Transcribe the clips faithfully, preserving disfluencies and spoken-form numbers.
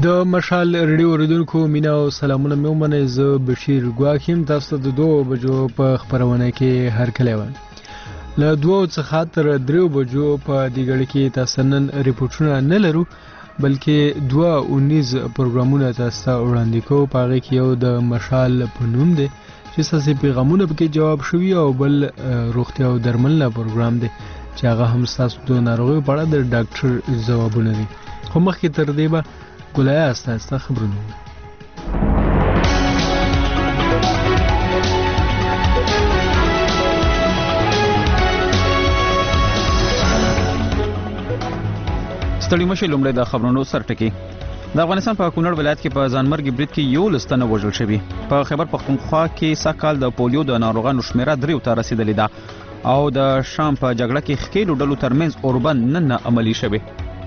د مشال ریډیو اوریدونکو مینا او سلامونه مې ومنئ. زه بشیر ګواکیم تاسو د دوه بجو په خبرونه کې هرکلی وایم. له دوه څخه تر دریو بجو په دې غړي کې تاسو نن ریپورتونه نه لرو بلکې دوه اونیز پروګرامونه تاسو ته وړاندې کوو. په هغې کې یو د مشال په نوم دی چې ستاسې پیغامونه پکې جواب شوي او بل روغتیا او درملنه پروګرام دی چې هغه هم ستاسو د ناروغیو په اړه د ډاکټر ځوابونه دي. خو مخکې تر دې به ګلایه استا خبرونه ستړي مشي. لومړی د خبرونو سرټکی. د افغانستان په کونړ ولایت کې په ځانمرګي برید کې یو لستنه وژل شوی. په خیبر پختونخوا کې سکهال د پولیو د ناروغانو شمیره دریو ته رسیدلې ده او د شام په جګړه کې ښکېلو ډلو ترمنځ اوربند نن عملي شوی.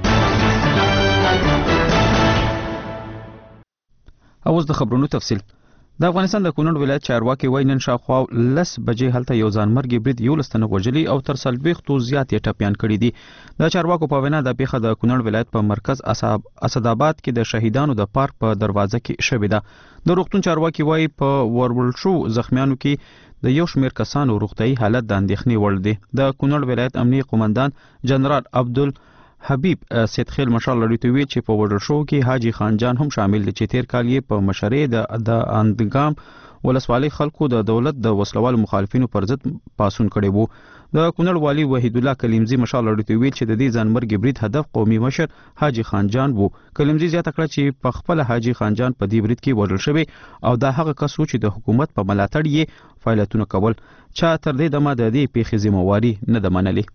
اوس د خبرونو تفصیل. د افغانستان د کونړ ولایت چارواکي وایي نن شاوخوا لس بجې هلته یو ځانمرګي برید یو لستنه وژلي او تر څلوېښتو زیات یې ټپیان کړي دي. د چارواکو په وینا د پیښه د کونړ ولایت په مرکز اسداباد کې د شهیدانو د پارک په دروازه کې شوې ده. د روغتون چارواکي وایي په ورول شو زخمیانو کې د یو شمېر کسانو روغتیايي حالت د اندېښنې وړ دی. د کونړ ولایت امنیه قومندان جنرال عبدل حبیب سیدخیل مشال لړۍ ته ویل چې په وډر شو کې حاجی خان جان هم شامل دي چې تیر کال یې په مشرۍ د د اندګام ولسوالۍ خلکو د دولت د وسلوالو مخالفینو پر ضد پاسون کړی وو. د کونړ والی وحید الله کلیمزی مشال لړۍ ته ویل چې د دې ځانمرګي برید هدف قومي مشر حاجی خان جان وو. کلیمزی زیاته کړه چې په خپل حاجی خان جان په دې برید کې وژل شوی او دا هغه کس و چې د حکومت په ملاتړ یې فعالیتونه کول. چا تر دې دمه د دې پیښې ذمہواری نه ده منلې.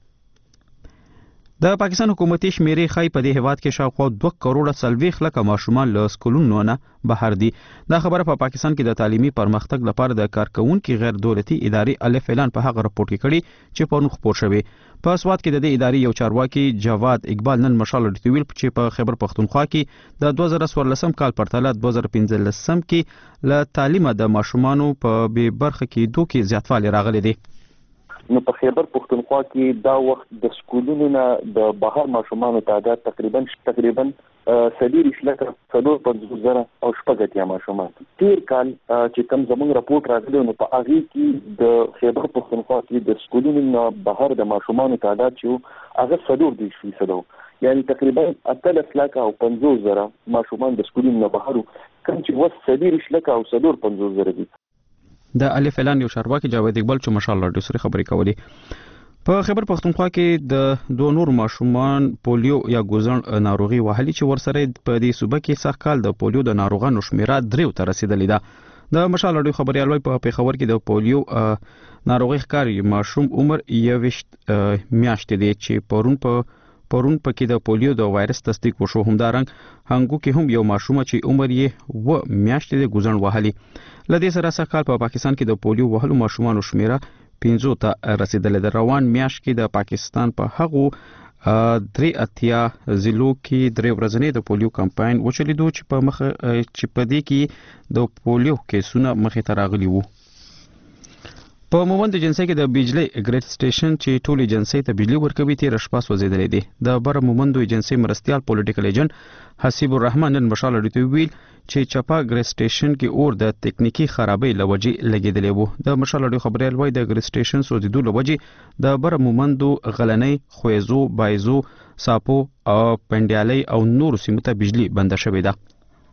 د پاکستان حکومتي شمیرې ښایي په دې هیواد کې شاوخوا دوه کروړه څلوېښت لکه ماشومان له سکولونو نه بهر دي. دا خبره په پاکستان کې د تعلیمي پرمختګ لپاره د کارکوونکي غیر دولتي ادارې الف اعلان په هغه راپورټ کې کړي چې پرون خپور شوی. په سوات کې د دې ادارې یو چارواکي جواد اقبال نن مشال لړۍ ویل چې په خیبر پختونخوا کې د دوه زره څوارلسم کال پرتله دوه زره پنځلسم کې له تعلیمه د ماشومانو په بې برخه کېدو کې زیاتوالی راغلی دی. نو په خیبر پختونخوا کې دا وخت د سکولونو نه د بهر ماشومانو تعداد تقریبا تقریبا سدیریش لکه څلور پنځوس زره او شپږ اتیا ماشومان. تیر کال چې کوم زموږ راپورټ راغلی نو په هغې کې د خیبر پختونخوا کې د سکولونو نه بهر د ماشومانو تعداد چې هغه څلور دېرش فیصده و، یعنې تقریبا اتلس لکه او پنځوس زره ماشومان د سکولونو نه بهر و، کوم چې اوس سدیریش لکه او څلور پنځوس زره دي. د الف اعلان یو چارواکي جاوید اقبال چې مشال لړۍ سره خبرې کولې. په خیبر پختونخوا کې د دوه نور ماشومان پولیو یا ګوزن ناروغي وهلي چې ورسره په دې صوبه کې سږ کال د پولیو د ناروغانو شمیره دریو ته رسیدلې ده. د مشال لړۍ خبريال وايي په پېښور کې د پولیو ناروغي ښکاري ماشوم عمر یوویشت میاشتې دی چې پرون په پرون پکې د پولیو د وایرس تصدیق وشو. همدارنګ هنګو کې هم یو ماشوم چې عمر یې و میاشتې د ګوزن وهلي. لدې سره سږ کال په پاکستان کې د پولیو وهلو ماشومانو شمیره پنځو ته رسیدلې ده. روان میاشت کې د پاکستان په هغو درې اتیا ضلعو کې درې ورځنی د پولیو کمپاین وچلیدو چې په مخ چې په دې کې د پولیو کیسونه مخې ته راغلي وو. په مومند جنسي کې د بجلی ګریډ سټیشن چې ټولي جنسي ته بجلی ورکوي تیر شپه سوځیدلې دي. د بر مومند جنسي مرستيال پولیټیکل ایجنټ حسیب الرحمن نن مشال لړۍ ویل چې چپا ګریډ سټیشن کې اور د تکنیکی خرابۍ لوجې لګیدلې وو. د مشال لړۍ خبريال وای د ګریډ سټیشن سوځیدو لوجې د بر مومند غلنۍ خويزو بایزو ساپو او پندیالي او نور سیمو ته بجلی بند شوې ده.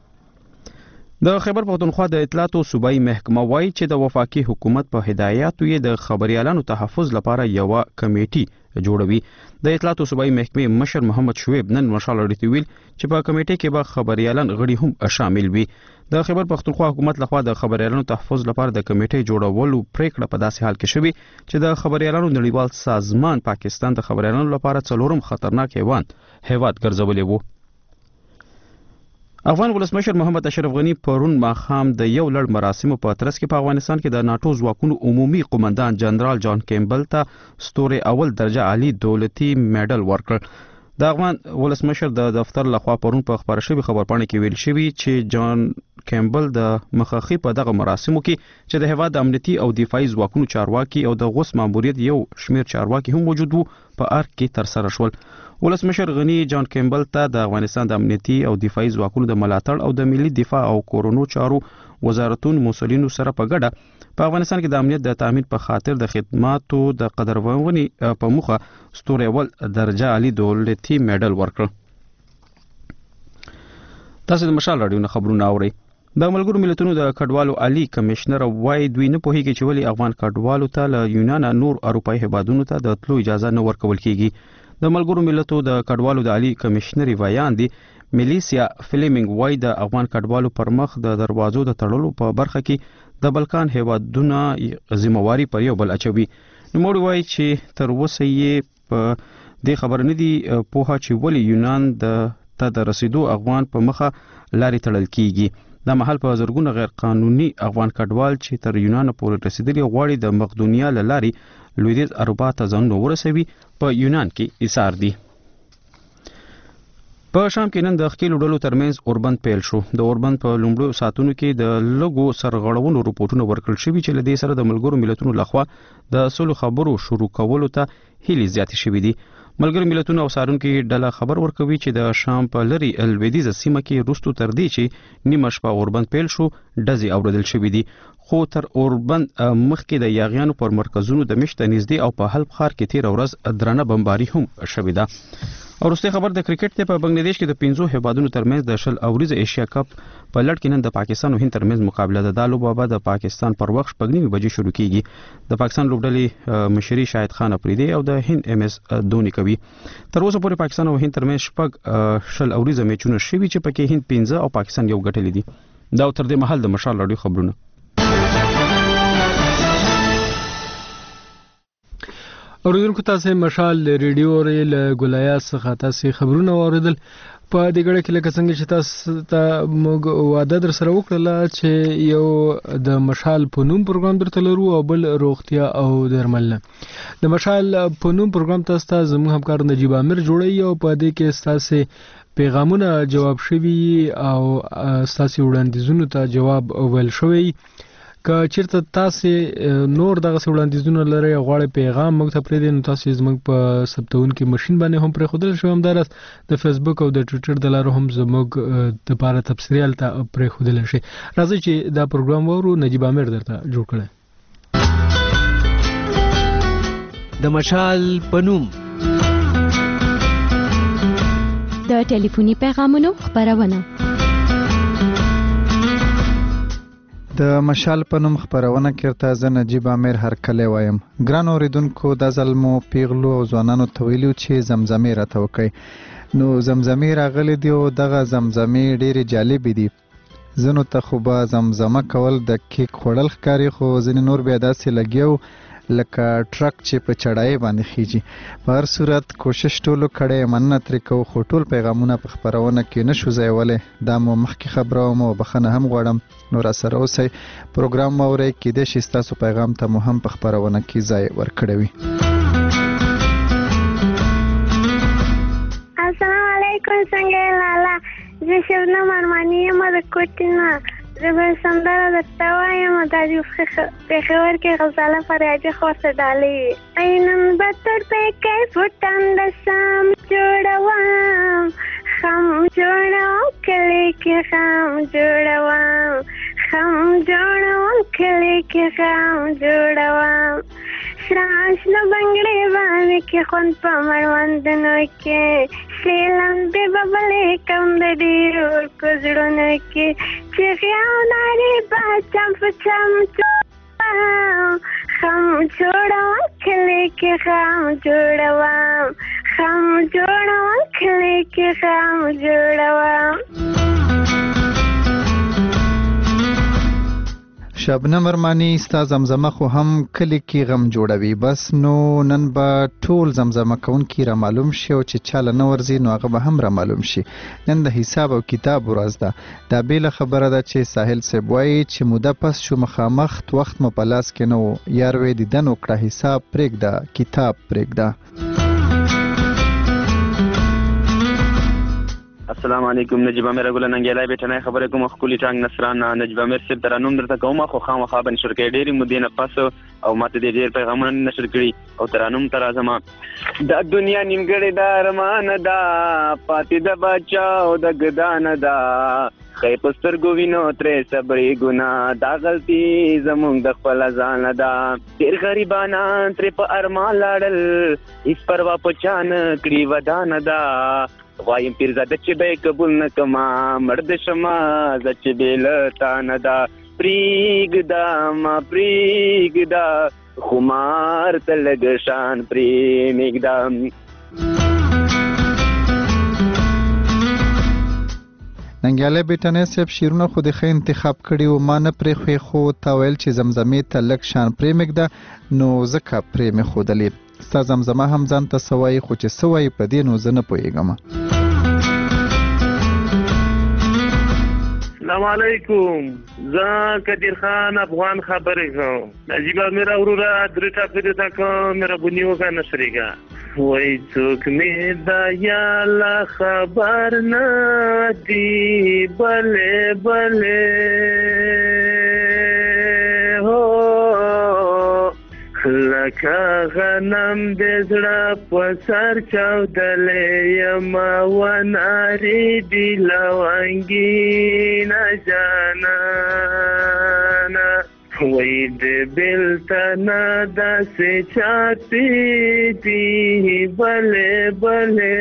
د خیبر پختونخوا د اطلاعاتو صوبایي محکمه وایي چې د وفاقي حکومت په هدایاتو یې د خبريالانو تحفظ لپاره یو کمیټي جوړوي. د اطلاعاتو صوبایي محکمې مشر محمد شعیب نن مشال لړۍ ویل چې په کمیټې کې به خبريالان غړي هم شامل وي. د خیبر پختونخوا حکومت لخوا د خبريالانو تحفظ لپاره د کمیټې جوړولو پریکړه په داسې حال کې شوې چې د خبريالانو نړیوال سازمان پاکستان د خبريالانو لپاره څلورم خطرناک حیوان هیواد ګرځولې وو. افغان ولسمشر محمد اشرف غنی پرون ماښام د یو لړ مراسمو په ترڅ کې په افغانستان کې د ناتو ځواکونو عمومي قومندان جنرال جان کیمبل ته ستوري اول درجه عالی دولتي میډل ورکړ. د افغان ولسمشر د دفتر لخوا پرون په خبر شوی خبرپاڼه کې ویل شوی چې جان کیمبل د مخاخي په دغه مراسمو کې چې د هیواد امنیتي او دفاعي ځواکونو چارواکي او د غوث ماموریت یو شمیر چارواکي هم موجود وو په ارګ کې تر سره شول. ولسمشر غنی جان کیمبل ته د افغانستان د امنیتي او دفاعي ځواکونو د ملاتړ او د ملي دفاع او کورونو چارو وزارتونو مسولینو سره په ګډه په افغانستان کې د امنیت د تامین په خاطر د خدماتو د قدرونې په مخه ستوري ول درجه عالی دولتي میډل ورکړ. تاسو د مشال رادیو نه خبرونه اورئ. د ملګرو ملتونو د کډوالو عالی کمشنر وايي دوی نه پوهیږي چې ولې افغان کډوالو ته له یونان نور اروپאי هیوادونو ته د تلو اجازه نه ورکول کیږي. د ملګرو ملتونو د کډوالو د عالی کمشنر وایاندي میلیسیا فلیمنګ وايي د افغان کډوالو پر مخ د دروازو د تړلو په برخه کې د بلکان هیوادونو ذمہواری پر یو بل اچوي. نو موږ وایي چې تر اوسه یې په دې خبر نه دی پوهه چې ولې یونان د ته د رسیدو افغان په مخه لارې تړل کیږي. د محل په زرګونه غیر قانوني افغان کډوال چې تر یونان پورې رسیدلي غواړي د مقدونیا لاري لویدیځ اروپا ته ځان ورسوي په یونان کې ایثار دي. په شام کې نن د خکیلو ډلو ترمنځ اوربند پیل شو. د اوربند په لومړیو ساعتونو کې د لګو سرغړونو رپورټونه ورکړل شوي چې له دې سره د ملګرو ملتونو لخوا د صلح خبرو شروع کولو ته هیلې زیاتې شوې دي. ملګرو ملتونو او څارونکو ډله خبر ورکوي چې د شام په لری الویدیزه سیمه کې روستو تر دې چې نیمه شپه اوربند پیل شو ډزې اوریدل شوې دي. خو تر اوربند مخکې د یاغیانو پر مرکزونو د مشت نږدې او په حلب ښار کې تیر ورځ درنه بمباري هم شوې ده. او وروستي خبر د کرکټ ته په بنگلاديش کې د پنځو هیوادونو ترمنځ د شل اوریزه ایشیا کپ په لړ کې نن د پاکستان او هند ترمنځ مقابله ده. د لوبه به د پاکستان پر وخت شپږ نیمې بجې شروع کیږي. د پاکستان لوبډلې مشري شاهد خان افریدي او د هند ام اس دونی کوي. تر اوسه پورې پاکستان او هند ترمنځ شپږ شل اوریزه میچونه شوي چې پکې هند پنځه او پاکستان یو ګټلې دي. دا تر دې مهال د مشال رادیو خبرونه. اوریدونکو تاسو مشال ریډیو ریل ګولیا څخه تاسو خبرونه اوریدل. په دې ګړه کې لکه څنګه چې تاسو ته موږ وعده در سره وکړه چې یو د مشال په نوم پروګرام درته لرو او بل روغتیا او درملنه. د مشال په نوم پروګرام تاسو ته زموږ همکار نجیب عامر جوړي او په دې کې تاسو پیغامونه جواب شوي او تاسو وړاندیزونو ته جواب ویل شوی. که چیرته تاسو نور دغه وړاندیزونه لرئ غواړئ پیغام موږ ته پرې نو تاسو زموږ په ثبتون کې ماشين باندې هم پرې خودل شو. هم درس د فیسبوک او د ټوئیټر د لارو هم زموږ د لپاره تفصیلي ته پرې خودل شي. راځي چې دا پروګرام ورو نجیب عامر درته جوړ کړي. د مشال پنوم د ټلیفوني پیغامونو خبرونه. د مشال پنوم خبرونه کړه ز نجیب عامر هر کله وایم. ګران اوریدونکو د ظلمو پیغلو او ځوانانو تویلو چې زمزمه راته وکي. نو زمزمه راغلي دی او دغه زمزمه ډېری جالب دي. زنو ته خو به زمزمه کول د کیک خړل ښکاری خو ځین نور بیا داسې لګیو لکه ټرک چې په چړای باندې خيږي. په هر صورت کوشش ټولو کړي مننه تر کو خو ټول پیغامونه په خبرونه کې نشو ځایولې. دا مو مخکې خبره مو بخنه هم غواړم. نو را سره اوسئ پروګرام موري کې د شستاسو پیغام ته مو هم په خبرونه کې ځای ورکړوي. السلام علیکم څنګه لالا زه شبنم ارمانی یم د کوټینا. زه به سندره درته وایم دا د پېښور کې غزاله فریادي خورته ډالۍ اینم به تر پکې فوټنده سم جوړوم خم جوړوم کلی کې خم جوړوم خم جوړوم کلی کې خم جوړوم شراش نو بنگړې باندې کې خوند په مړوندونو کې سیلم دې ببلې کم د ډېرو کوزړونو کې چې خیاوناري با چمپ چمپ خم جوړوم کلی کې خم جوړوم خم جوړوم کلی کې خم جوړوم. شبنم ارمانی ستا زمزمه خو هم کلی کې غم جوړوي. بس نو نن به ټول زمزمه کوونکي را معلوم شي او چې چاله نه ورځي نو هغه به هم را معلوم شي. نن د حساب او کتاب ورځ ده. دا بیله خبره ده چې ساحل صاحب وایي چې موده پس شو مخامخ وخت مو په لاس کې نه و یار وې دیدن وکړه حساب پرېږده کتاب پرېږده. السلام علیکم. نجیب امیر ګل ننګیلای بیٹنای خبرې کوم خولي ټانګ نصران نجیب امیر سپ ترانوم درته کوم خو خامخا بن شرکې ډېری مودې نه پاس او ماته دې ډېر پیغامونه نشر کړي او ترانوم تر ازما د دنیا نیمګړې د ارمان دا پاتې د بچاو د ګدان دا خې پستر ګوینو ترې صبرې ګنا دا غلطي زمونږ د خپل ځان دا ډېر غریبانا ترې په ارمان لاړل هیڅ پروا پچان کړي ودان دا وایم پیرزاده چې به قبول نکما مرد شما چې بیل تان دا پریګدا ما پریګدا خمار تلګ شان پریمګدا. ننګیاله بیٹنې صاحب شیرونه خو د ښه انتخاب کړي و ما نه پرې خوې خو تا ویل چې زمزمې ته لږ شان پرېمږده نو ځکه پرې مې ښودلې ستا زمزمه هم ځان ته څه وایي خو چې څه وایي په دې نو زه نه پوهېږم. السلام علیکم. زه قدیر خان افغان خبرې کوم. نجیب امیر وروره درې ټاپې ته کوم مهرباني وکړه نشریږه وای څوک مې دا یا لا خبر نه دی بلې بلې هو لکه غنم د زړه په سر چاودلې یم ونارې دي لونګینه جانانه وای د بلتنه داسې چاپې دي بلې بلې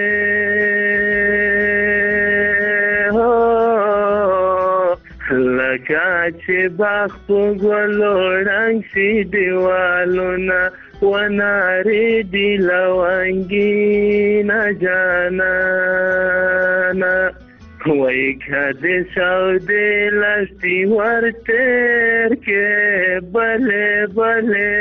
هو لکه چې باغ په ګلو ړنګ شي دیوالونه ونارې دي لونګینه جانانه وای که د سعودي لستي ورتېر کې بلې بلې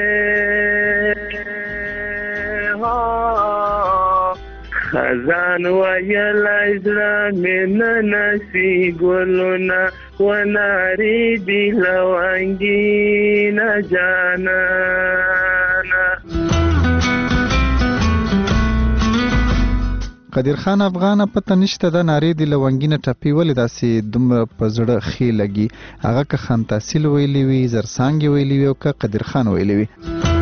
خزان ویلی زړه مې نه نسي ګلونه ونارې دي لونګینه جانانه. قدیر خان افغانه پته نشته د نارې د لونګینه ټپې ولې داسې دومره په زړه ښې لګي هغه که خان تحصیل ویلی وي زرسانګې ویلی وي او که قدیر خان ویلی وي.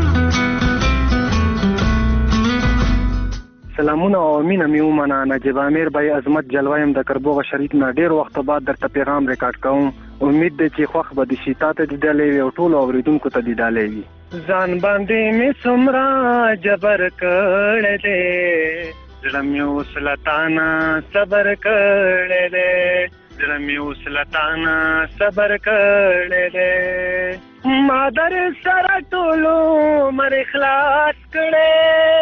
سلامونه او مینه مې ومنه. نجیب امیر بای عظمت جلوه یم د کربوغه شریف نه ډېر وخت بعد درته پیغام ریکارډ کوم. امید دی چې خوښ به د شي تا ته دیدلی وي او ټولو اورېدونکو ته دیدلی وي. ځان باندې مې څومره جبر کړی دی زړه مې اوس له تانه صبر کړی دی زړه مې اوس له تانه صبر کړی دی ما در سره ټولو عمر خلاص کړی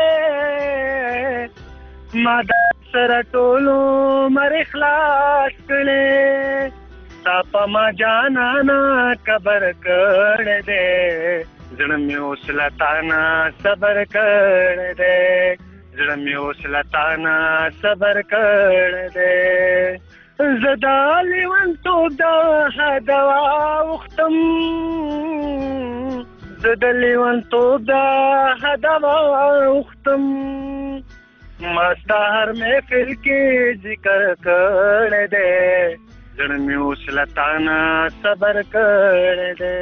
ما در سره ټولو عمر خلاص کړی ستا په ما جانانه قبر کړی دی زړه مې اوس له تانه صبر کړی دی زړه مې اوس له تانه صبر کړی دی زه د لیونتوب د هده واوښتم زه د لیونتوب د هده واوښتم ما ستا هر محفل کې ذکر کړی دی زړه مې اوس له تانه صبر کړی دی.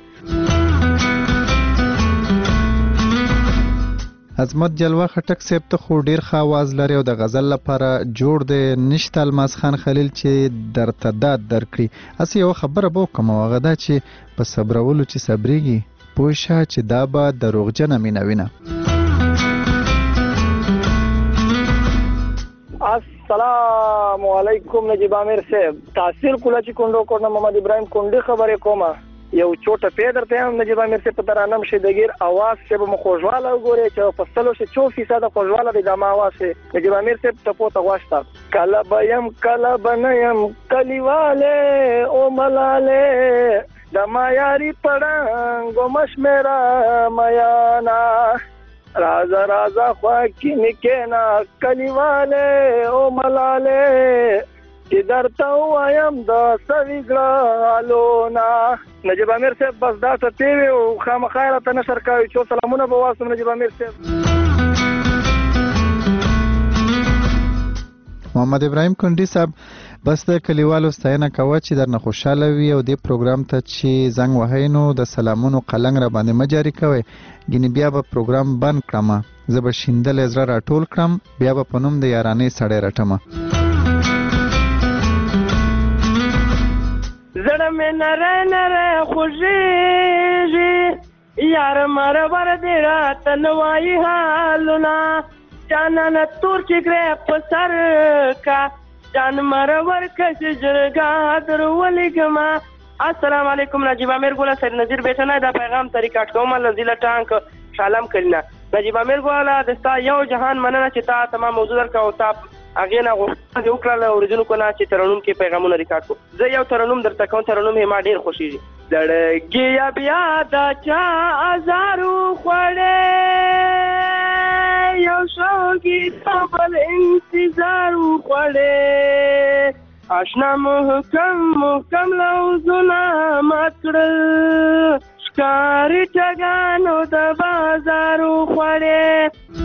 عظمت جلوه خټک صاحب ته خو ډیر ښه आवाज لري او د غزل لپاره جوړ دی نشته الماس خان خلیل چې درته داد درکړي اسې یو خبره به وکړم او هغه دا چې په صبرولو چې صبرېږي پوه شه چې دا به دروغجنه مینه وینه. السلام علیکم نجیب امیر صاحب تحصیل کولا چې کونډو کورنه محمد ابراهیم کونډي خبرې کومه یو چوټه پیدر ته هم نجیب امیر صاحب په ترانم شیدګیر आवाज چې به مخوجواله وګوري چې فصلو شي چو فیصد خوجواله د دما आवाज نجیب امیر صاحب ته پوته غوښتا کله بیم کله بنیم کلیواله او ملاله د ما یاري پړنګ مشمرا میانا رازا رازا خوا کی نکینا کلیواله او ملاله چې درته وایم د سویګړالونا. نجیب امیر صاحب بس دا ته تیوي او خامخا راته نشر کوي چې سلامونه به واسم نجیب امیر صاحب. محمد ابراهیم کندي صاحب بس د کلیوالو ستاینه کوه چې درنه خوشاله وي او دې پروګرام ته چې زنګ وهئ نو د سلامونو قلنګ را باندې مه جاري کوئ ګینې بیا به پروګرام بند کړم زه به شیندلی زړه راټول کړم بیا به په نوم د یارانۍ سړی رټمه زړه مې نری نری خوږېږي یار مرور دې راته نه وایي حالونه جانانه تور ټیکری په سر کا جان مرور کسې جرګه در ولیږمه السلام علیکم نجیب امیر ګوله سید نظیر بیټنی دا پیغام ته ریکارډ کوم لنزیله ټانک شالم کلینا نجیب امیر ګوله د ستا یو جهان مننه چې تا تمام موضوع درکړه او تا هغې نه غوښتنه دې وکړله اورېدونکو نه چې ترنم کې پیغامونه ریکارډ کړو زه یو ترنم درته کوم ترنم یې ما ډېر خوښېږي زړګي یا بیا دا چا ازارو خوړې یو شوقي تا بل انتظار وخوړې اشنا محکم محکم لوزونه مات کړل ښکاري ټګانو د بازار وخوړې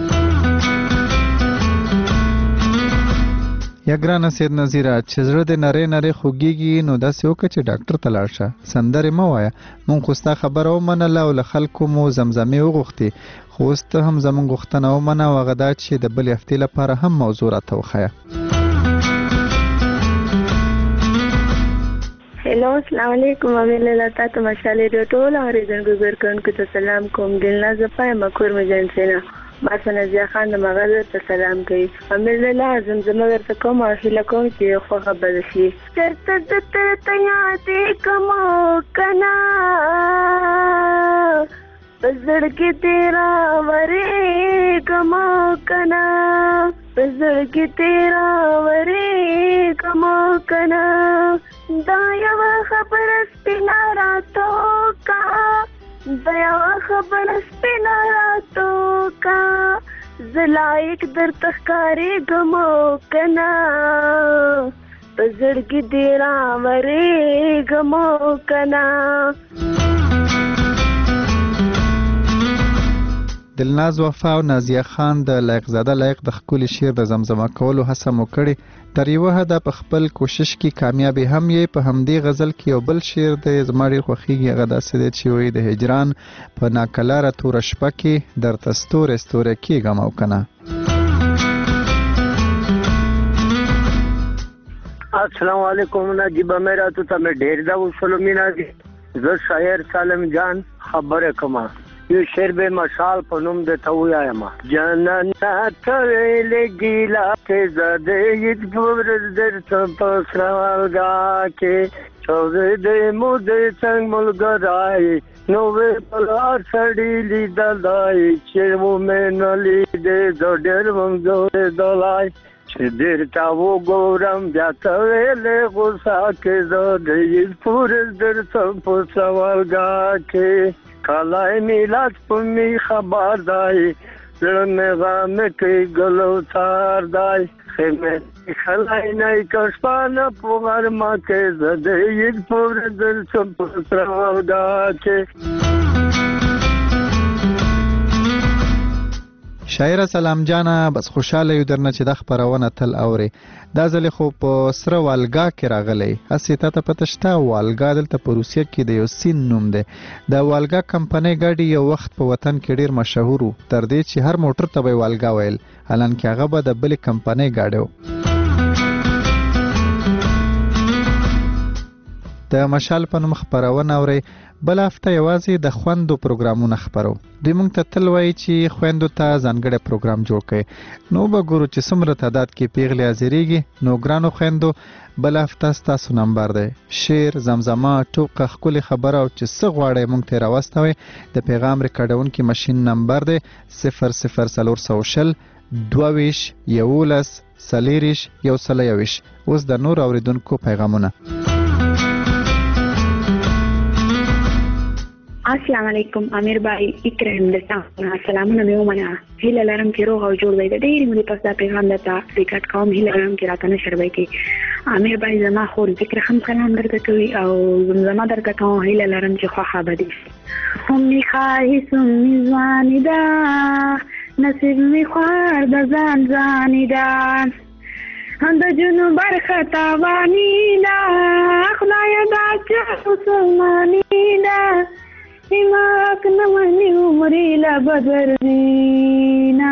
یا ګرانه سید نظیره چې زړه دې نری نری خوږېږي نو داسې وکړه چې ډاکټر ته لاړ شه سندرې مه وایه مونږ خو ستا خبره ومنله او له خلکو مو زمزمې وغوښتې خو اوس ته هم زمونږ غوښتنه ومنه او هغه دا چې د بلې هفتې لپاره هم موضوع راته وښیه هلو السلام علیکم امیر لاله تا ته مشالې د ټولو اورېدونکو ګورکونکو ته سلام کوم دلنازه پایم کور مې جنسینا ما سنزیا خان د مغل ته سلام کوي امیر لاله زمزمه درته کوم او هیله کوم چې خوښه به شي چرته د ته یادې کوم کنا پزړ کې تیرا ورې کوم کنا پزړ کې تیرا ورې کوم کنا دا یو خبر سپینا راتو کا دا یو خبر سپینا راتو کا زلایک در تخکاری گمو کنا پزړ کې تیرا ورې گمو کنا دلناز وفا او نازیه خان د لایق زاده لایق د ښکلي شعر د زمزمه کولو هڅه مو کړې تر یوه حده په خپل کوشش کې کامیابې هم یې په همدې غزل کې یو بل شعر دی زما ډېر خوښېږي هغه داسې دی چې وایي د هجران په ناکلاره توره شپه کې درته ستوری ستوری کېږم او که نه السلام علیکم نجیب امیر ته مې ډېر دا وصلو مینا دي زه شاعر سالم جان خبره کومه یو شعر به مشال په نوم د ته ووایم جانان ته ویلې ګیلا کې زده یت ګورز درته په سراغا کې چوزې دې مو دې څنګه ملګری نو وې بلا سړی لیدلای چې مو مې نه لیدې د ډېر مونږه دلای چې ډېر تا وګورم بیا ته ویلې غوسه کې زده یت ګورز درته په سراغا کې کالای میلاد پمی خبر دای زړه غم کې ګلو تار دای خمه خلای نه کښپانه پوغر ما کې زده یک پور دل څم پتر ودا کې شاعره سلام جانا بس خوشاله یو درنه چې د خبرونه تل اوري دا ځل خو په سره والګا کې راغلی هسې تا ته پته شته والګا دلته په روسیه کې د یو سین نوم دی د والګا کمپنۍ ګاډي یو وخت په وطن کې ډیر مشهور و تر دې چې هر موټر ته به والګا ویل حالانکه هغه به د بلې کمپنۍ ګاډی و د مشال په نوم خپرونه اورئ بل هفته یوازې د خویندو پروګرامونه خپرو دوی موږ ته تل وایي چې خویندو ته ځانګړی پروګرام جوړ کړئ نو به ګورو چې څومره تعداد کې پیغلې حاضرېږي نو ګرانو خویندو بل هفته ستاسو نمبر دی شعر زمزمه ټوکه ښکلې خبره او چې څه غواړئ موږ ته یې راواستوئ د پیغام ریکارډونکي ماشین نمبر دی صفر صفر څلور سوه شل دوه ویشت یولس څلېرویشت یو سل یوویشت اوس د نور اورېدونکو پیغامونه السلام علیکم امیر بای اکرام دستا سلامونه مې ومنه هیله لرم چې روغ او جوړ وي د ډېرې مودې پس دا پیغام درته ریکارډ کوم هیله لرم چې راته نشر وکړي امیر بای زما خور ذکر هم سلام درته کوي او زما درته کوم هیله لرم چې خوښه به دي هم مې خواهي سم مې ځواني ده نصیب مې خوار د ځان ځاني ده د جنوب برخه تاوانی دا خدای دا چې مسلمانی دا ایماک نمانی عمری لبدر دینا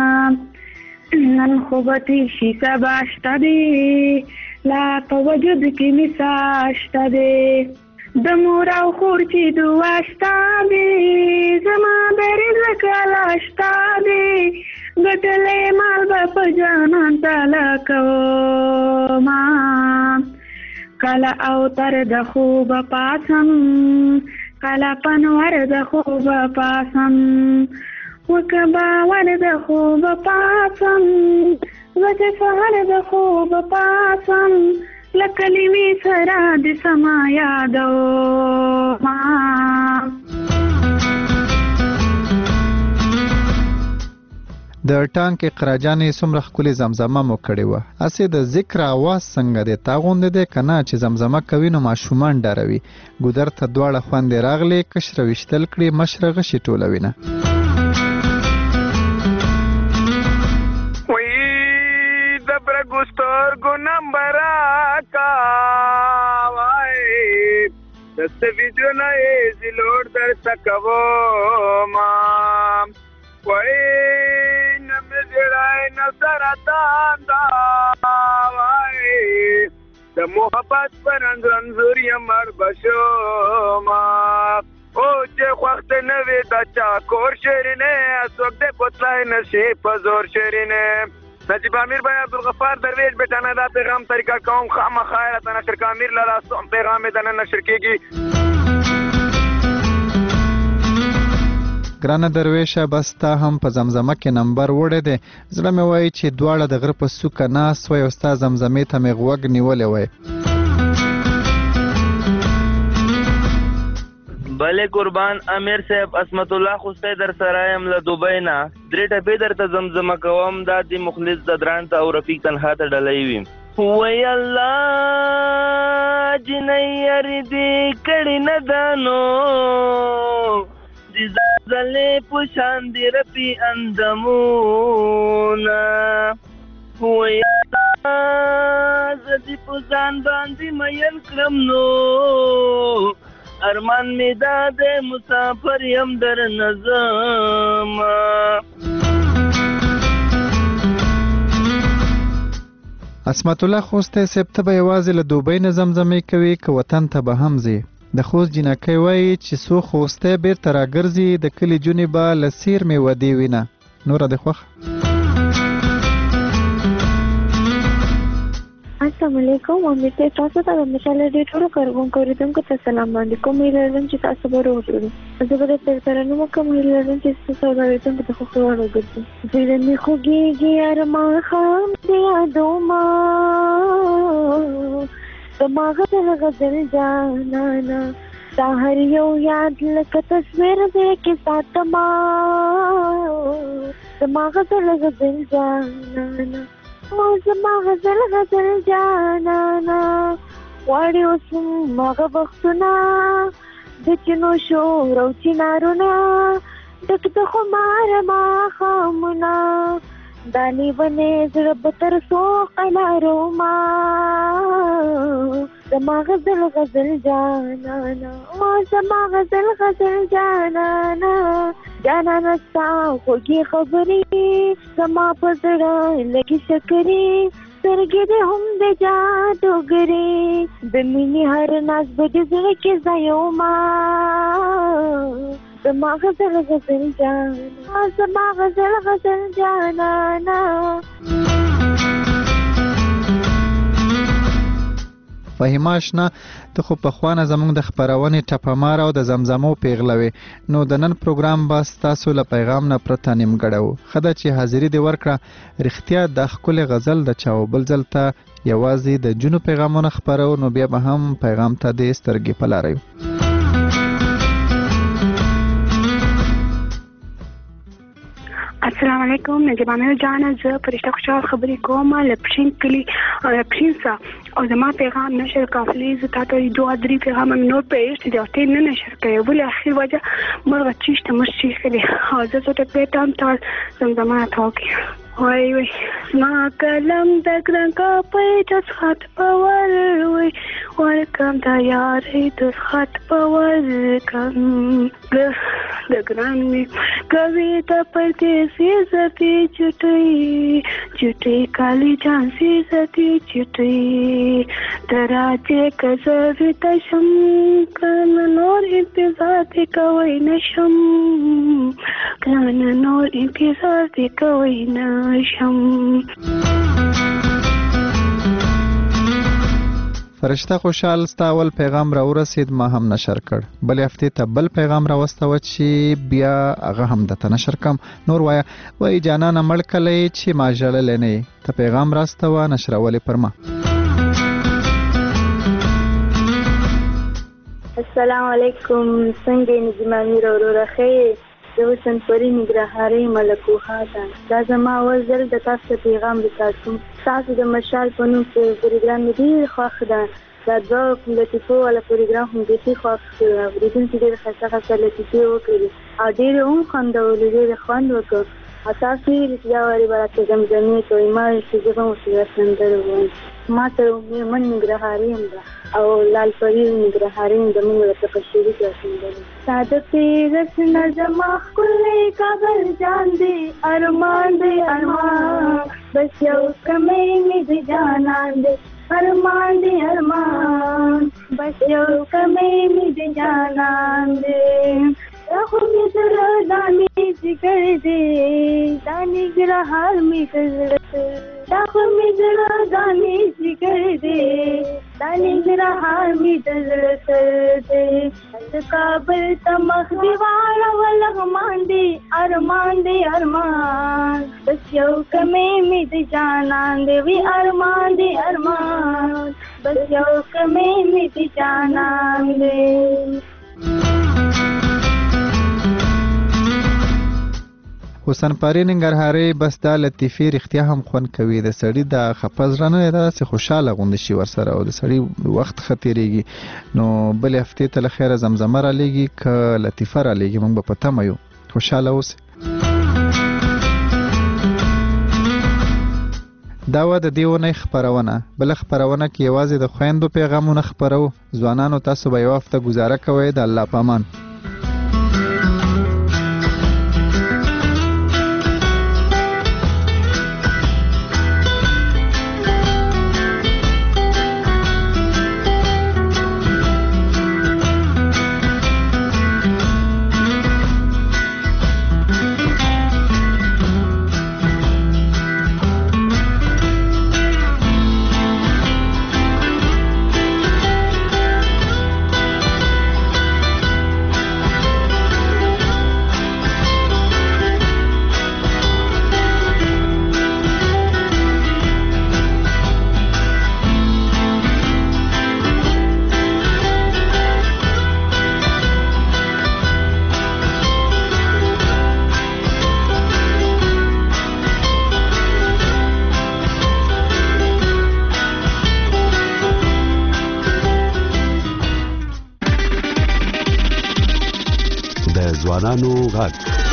نن خوبتی شی سباشتا دی لا په وجود کې می ساشتا دی د مور او خور چې دواشتا دی زما د رزق لاشتا دی ګټلې مال به په جانان تعالی کوما کله او تر د خوب پاسم کله پنور د خوب پاسم وکبا ور د خوب پاسم وجه سهر د خوب پاسم لکلمی سرا د سما یادو ما د ټانک اقراجانې څومره ښکلې زمزمه مو کړې وه هسې د ذکر اواز څنګه دی تا غوندې دی که نه چې زمزمه کوي نو ماشومان ډاروي ګودر ته دواړه خوندې راغلې کشره ویشتل کړي مشره غشي ټولوینه سترګو نمبر کا وای دست ویډیو نه ایزی لوډ در سکو ما وای نم زړای نظر تا وای د محبت پر انځور یمر بشو ما او چې وخت نه وې دا چا کور شرینه اسوک دې پتلای نشي په زور شرینه نجیب امیر بھائی عبدالغفار درویش بیٹانا دا پیغام طریقہ قوم خام خیرت نشر کا امیر لالا سوم پیغام دن نشر کیگی ګرانه درویشه بس تا هم په زمزمه کې نمبر وړی دی زړه مې وایي چې دواړه د غره په څوکه ناست وی او ستا زمزمې ته مې غوږ نیولی وی بله قربان امیر صاحب اسمت الله خوسته در سرایم له دوبۍ نه درې ټپې درته زمزمه کوم دا د مخلص د دران ته او رفیق تنها ته ډلۍ وي وی الله جنۍ یاري دې کړي نه دانو د زلزلې په شان دې رپي اندامونه وی الله زه دې په ځان باندې مین کړم نو ارمان می دا د مسافر یم در نظم اسمت الله خوسته سپته به یوازې له دوبۍ نه زمزمې کوي که وطن ته به هم ځي د خوست جینکۍ وایي چې څو خوسته بیرته راګرځي د کلي جونې به له سیر مې ودې وینه نوره دې خوښه السلام علیکم امید ته تاسو ته د مشال ډېر ټولو کارکونکو اوریدونکو ته سلام باندې کوم هیله لرم چې تاسو به روغ اوسئ زه به درته ترنم کوم هیله لرم چې تاسو اوریدونکو ته خوښي وګرځي زړه مې خوږېږي ارمان خام د یادو ما دماغ ته غزل جانانا ستا هر یو یاد لکه تصویر دی کې ساتما دماغ ته غزل جانانا او زما غزل غزل جانانا واړې اوس مغه وختونه د چینو شور او چنارونه ډک د خمار ماښامونه دا لیونې زړه به تر څو قلاروما زما غزل غزل جانانا او زما غزل غزل جانانا جانانا ستا خوږې خبرې زما په زړه لګي شکرې سترګې دې هم د جادوګرې د مینې هر ناز به د زړه کې ځایوما زما غزل غزل جانانا زما غزل غزل جانانا فهیمه اشنا ته خو پخوانه زموږ د خپرونې ټپمار او د زمزمو پیغلوي نو د نن پروګرام به ستاسو له پیغام نه پرته نیمګړی و ښه ده چې حاضري دې ورکړه رښتیا دا ښکلې غزل د چا و بل ځل ته یوازې د جنو پیغامونه خپرو نو بیا به هم پیغام ته دې سترګې په لاروي السلام علیکم نجیب امیر جانه زه فرشته خوشحال خبرې کوم له پښین کلي پښین څخه او زما پیغام نشر کافلی زه تا ته دوه درې پیغام مې نور پېښ دي او ته نه نشر کوي ولې اخر وجه مرغه چیشته مش چیخلي او زه ته په تام تا زمزمه تاوکي وای وای ما کلم د ګرنګا په د خط پور وای ورکم د یارې د خط پور کم د ګران می کوي د پردیسي زتی چټي چټي کالی جانسي زتی چټي تراته کزوي د شم کن نور انتظار دی کوي نشم کن نور انتظار دی کوي نشم. فرشته خوشحال ستاول پیغام را ورسید ما هم نشر کړ بل هفته ته بل پیغام را واستو چې بیا هغه هم د نشر کم نور وایا وای جانانه مړ کلی چې ما ژړل نه ته پیغام راستو نشرولې پر ما. السلام علیکم څنګه نجمه میر وروره خیر د وسن پرې نګرهاري ملکو هاته دا زما اول ځل د تاسو پیغام لیکم تاسو د مشال په نوم کې پروګرام ډیر خوښ ده دا د لطیفو ولا پروګرام هم ډیر خوښ ده ورېدونکو ډیر ښه ښه لطیفې وکړي او ډیر هم خوندور ډیر خوند وکړ تاسو یې یا وری برابر زمزمې کوي ما چې زما وسیله سندره وایم ما ته مې من نګرهاري هم ده او لال پری نګرهاري هم د موږ ته په شریک رسېدل ساده پیغس نظم خلې کابل جان دې ارمان دې ارمان بس یو کمې مې دې جانان دې ارمان دې ارمان بس یو کمې مې دې جانان دې راخو مې زړه دانې ذکر دې دانې ګرهار مې کړل راخو مې زړه دانې ذکر دې دانې ګرهار مې دزړه سر دې د کابل تمخ دیوار ولغمان دې ارمان دې ارمان بس یو کمې مې دې جانان دې وی ارمان دې ارمان بس یو کمې مې دې جانان دې. حسن پاری ننګرهاري بس دا لطیفي رښتیا هم خوند کوي د سړی د خپز رانه داسې خوشاله غوند شي ورسره او د سړی وخت خطرېږي نو بل هفته ته خیر زمزمه را لېږي ک لطیفه را لېږي موږ په پته مې یو خوشاله اوسئ. دا و د دیونه خبرونه بل خبرونه کې یوازې د خويندو پیغامونه خبرو ځوانانو تاسو به یو هفته گزاره کوئ د الله پامان. ځوانانو غږ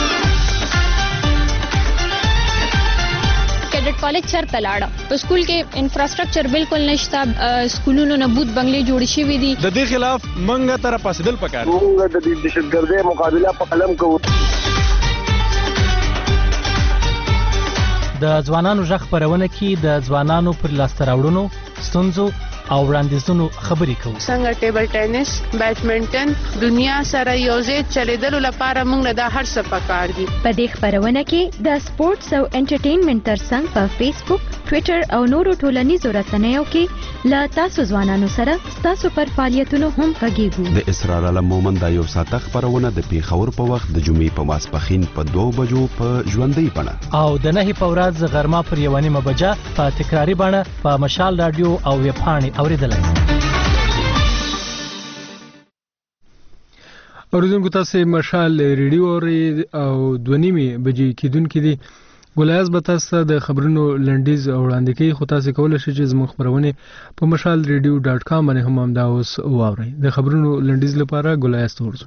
کیډټ کالج چرته لاړه په سکول کې انفراستراکچر بالکل نشته سکولونو نه بوت بنگلې جوړ شوې دي د دې خلاف منګه تر پاسدل پکار موږ د دهشتګردۍ مقابله په قلم کوو. د ځوانانو ژغ خبرونه کې د ځوانانو پر لاسته راوړنو ستونزو او وړاندیزونو خبرې کوو. څنګه ټیبل ټینس بیډمنټن دنیا سره یوځای چلیدلو لپاره موږ له هر څه پکار دي. په دې خبرونه کې د سپورتس او انټرټینمنټ ترڅنګ په فیسبوک ټوئیټر او نورو ټولنیزو رسنیو کې لا تاسو ځوانانو سره تاسو پر فعالیتونو هم غږیږو. د اسرار علم مومن دا یو ساعته خبرونه د پیښور په وخت د جمعې په ماسپښین په دوه بجو په ژوندۍ بڼه او د نهي په ورځ غرمه پر یو نیمه بجه په تکراری بڼه په مشال رادیو او ویب پاڼې اوریدلای شئ. اوریدونکو تاسو مشال ریډیو او دوه نیمه بجې کېدونکې دي. ګلایز به تاسو د خبرونو لنډیز وړاندې کوي خو تاسو کولای شئ چې زموږ خبرونه په مشال ریډیو ډاټ کام باندې هم همدا اوس واورئ. د خبرونو لنډیز لپاره ګلایز تورځو.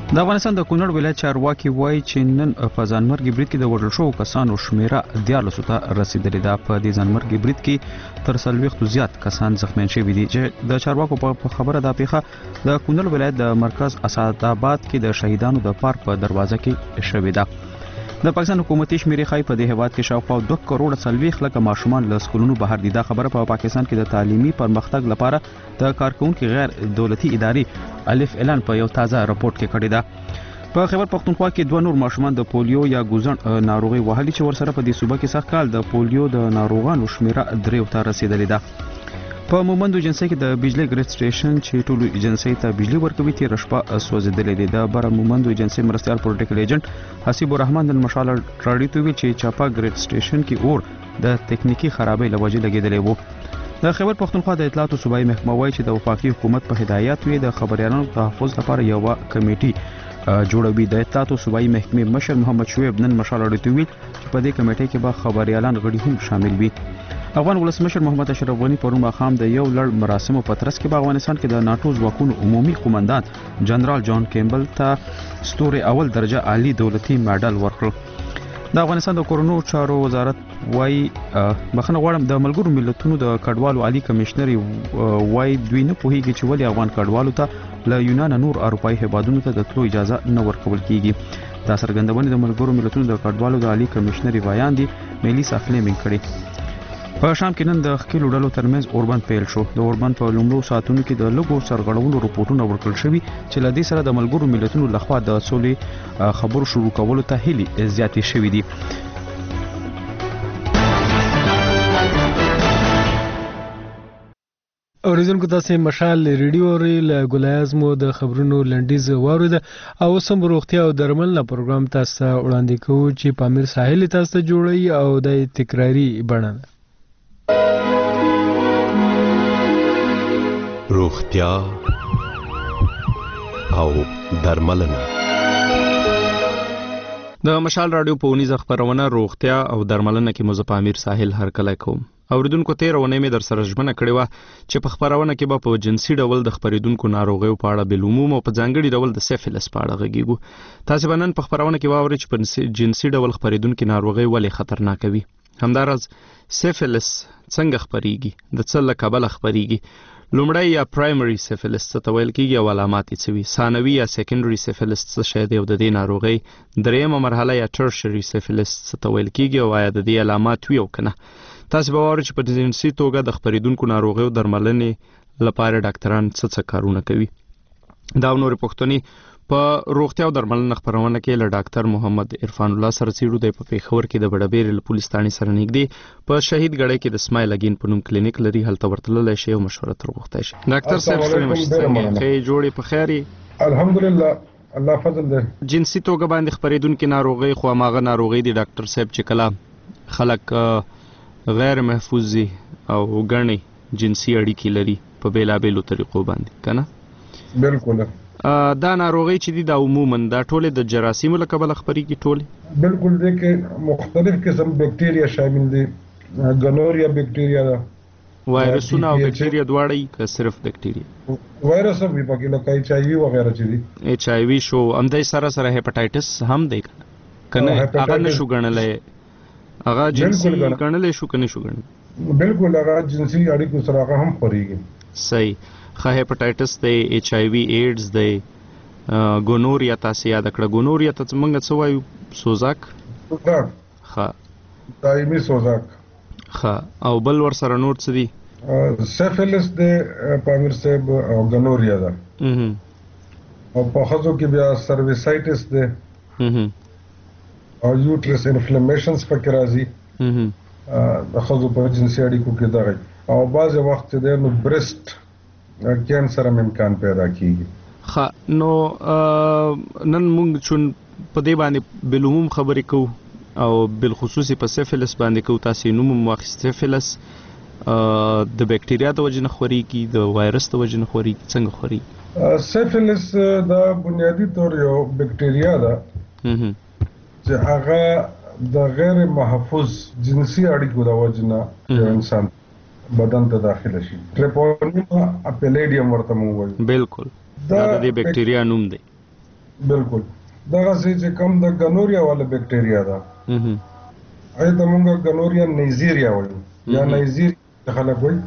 د افغانستان د کونړ ولایت چارواکي وایي چې نن په ځانمرګي برید کې د وژل شوو کسانو شمیره دیارلسو ته رسیدلې ده. په دې ځانمرګي برید کې تر څلوېښتو زیات کسان زخمیان شوي دي چې د چارواکو په خبره دا پیښه د کونړ ولایت د مرکز اسعدآباد کې د شهیدانو د پارک په دروازه کې شوې ده. د پاکستان حکومتي شمیرې ښایي په دې هیواد کې شاوخوا دوه کروړه څلوېښت لکه ماشومان له سکولونو بهر دي. دا خبره په پاکستان کې د تعلیمي پرمختګ لپاره د کارکونکو غیر دولتي ادارې الف اعلان په یو تازه راپورټ کې کړی ده. په خیبر پختونخوا کې دوه نور ماشومان د پولیو یا ګوزن ناروغي وهلي چې ورسره په دې صوبه کې سږ کال د پولیو د ناروغانو شمیره دریو ته رسیدلې ده. په مومند ایجنسۍ کې د بجلی ګریډ سټیشن چې ټولو ایجنسۍ ته بجلی ورکوي تیر شپه سوځېدلې دي. د بر مومند ایجنسۍ مرستیال پروتوکول ایجنټ حسیب الرحمن د مشال راډیو ته ویل چې چاپا ګریډ سټیشن کې اور د تکنیکی خرابۍ له وجې لګېدلی وو. د خیبر پختونخوا د اطلاعاتو صوبایي محکمه وایي چې د وفاقي حکومت په هدایت وي د خبریالانو تحفظ لپاره یوه کمیټي جوړوي. د اطلاعاتو صوبایي محکمې مشر محمد شعیب نن مشال راډیو ته ویل چې په دې کمیټې کې به خبریالان غړي هم شامل وي. افغان ولسمشر محمد اشرف غنی پرون ماښام د یو لړ مراسمو په ترڅ کې په افغانستان کې د ناټو ځواکونو عمومي قومندان جنرال جان کیمبل ته ستوري اول درجه عالی دولتي مډال ورکړ. د افغانستان د کورونو چارو وزارت وایي بخښنه غواړم د ملګرو ملتونو د کډوالو عالی کمشنر وایي دوی نه پوهیږي چې ولې افغان کډوالو ته له یونان نور اروپایي هیوادونو ته د تلو اجازه نه ورکول کیږي. دا څرګندونه د ملګرو ملتونو د کډوالو د عالی کمشنر وایاندي میلیسا فلیمینګ کړې. په شام کې نن د ښکېلو ډلو ترمنځ اوربند پیل شو. د اوربند په لومړو ساعتونو کې د لږو سرغړونو رپورټونه ورکړل شوي چې له دې سره د ملګرو ملتونو لخوا د سولې خبرو شروع کولو ته هیلې زیاتې شوي دي. اوریدونکو تاسو مشال ریډیو ری له ګلایز مو د خبرونو لنډیز واورید او سم روغتیا او درملنه پروګرام تاسو وړاندې کوو چې پامیر ساحل تاسو جوړي او د تکراری بڼه روغتیا او درملنه. د مشال رادیو په ونیزه خبرونه روغتیا او درملنه کې مو پامیر ساحل هر کله کوم. اوریدونکو تیر ونې مې در سره ژمنه کړې وه چې په خبرونه کې به په جنسي ډول د خپرېدونکو ناروغیو په اړه بالعموم او په ځانګړي ډول د سیفلس په اړه غږیږو. تاسو به نن په خبرونه کې واورئ چې په جنسي ډول خپرېدونکي ناروغۍ ولې خطرناکه وي. همداراز سیفلس څنګه خپرېږي، د څه له کبله خپرېږي، لومړی یا پرایمري سیفلس څه ته ویل کېږي او علامات یې څه وي، ثانوي یا سیکنډري سیفلس څه شی دی او د دې ناروغۍ درېیمه مرحله یا ټرشري سیفلس څه ته ویل کېږي او آیا د دې علامات وي او که نه. تاسو به واورئ چې په جنسي توګه د خپرېدونکو ناروغیو درملنې لپاره ډاکټران څه څه کارونه کوي. دا او نورې پوښتنې په روغتیا او درملنه خپرونه کې له ډاکټر محمد عرفان الله سره څېړو. دی په پېښور کې د بډبېرې له پولیس تاڼې سره نږدې په شهید ګړی کې د سمایل اګین په نوم کلینیک لري. هلته ورتللی شئ او مشوره تر غوښتی شئ. ډاکټر صاحب څنګه څنګه ښې جوړې په خیر یې؟ الحمدلله الله فضل دی. جنسي توګه باندې خپرېدونکې ناروغۍ خو هماغه ناروغۍ دي ډاکټر صاحب چې کله خلک غیر محفوظ او ګڼې جنسي اړیکې لري په بېلابېلو طریقو باندې که نه؟ بالکل. دا ناروغۍ چې دي دا عموما دا ټولې د جراثیمو له کبله خپرېږي ټولې؟ بالکل دی کې مختلف قسم بیکټیریا شامل دي. ګنوریا بیکټیریا ده، وایرسونه او بیکټیریا دواړه که صرف بیکټیریا؟ وایرس هم وي پکې لکه ایچ آی وي وغیره چې دي. ایچ آی وي شو همدای سره سره هیپاټایټس هم دی که نه؟ هغه نه شو ګڼلی، هغه جنسي ګڼلی شو که نه شو ګڼلی؟ بالکل هغه جنسي اړیکو سره هغه هم خپرېږي. صحیح. ښه هیپاټایټس دی، ایچ آی وي ایډز دی، ګونوریا تاسې یاده کړه. ګونوریا ته موږ څه وایو؟ سوزاک. سوزاک. ښه. دایمي سوزاک. ښه. او بل ورسره نور څه دي؟ سیفلس دی پامیر صاحب او ګنوریا ده. او په ښځو کې بیا سرویسایټس دی او یوټرس انفلمیشنز پکې راځي د ښځو په جنسي اړیکو کې دغه. او بعضې وخت چې دی نو برسټ کینسر هم امکان پیدا کیږي. ښه. نو نن موږ چون په دې باندې بالعموم خبرې کوو او بالخصوصي په سیفلس باندې کوو. تاسې نوم هم واخیست. سیفلس د بیکټیریا د وجې نه خورېږي، د وایرس د وجې نه خورېږي، څنګه خورېږي؟ سیفلس دا بنیادی طور یو بیکټیریا ده چې هغه د غیر محفوظ جنسي اړیکو د وجې نه یو انسان بدن ته داخله شي. ټریپونیما اپیلیډیم ورته موږ وایو. بالکل. دا د دې بیکټیریا نوم دی. بالکل دغه چې کوم د ګنوریا والا بکټیریا ده اې ته موږ ګنوریا نایجیریا وایو یا نایجیریا خلک وایي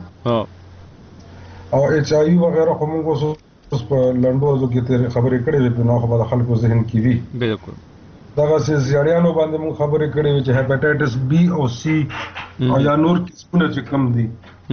او ایچ آی وی وغیرہ خو موږ اوس په لنډوزو کې تیر خبرې کړې وي نو خو د خلکو ذهن کې وي بالکل دغه سه زیړیانو باندې موږ خبرې کړې وي چې هپاتایټس بی او سی او یا نور قسمونه چې کم دي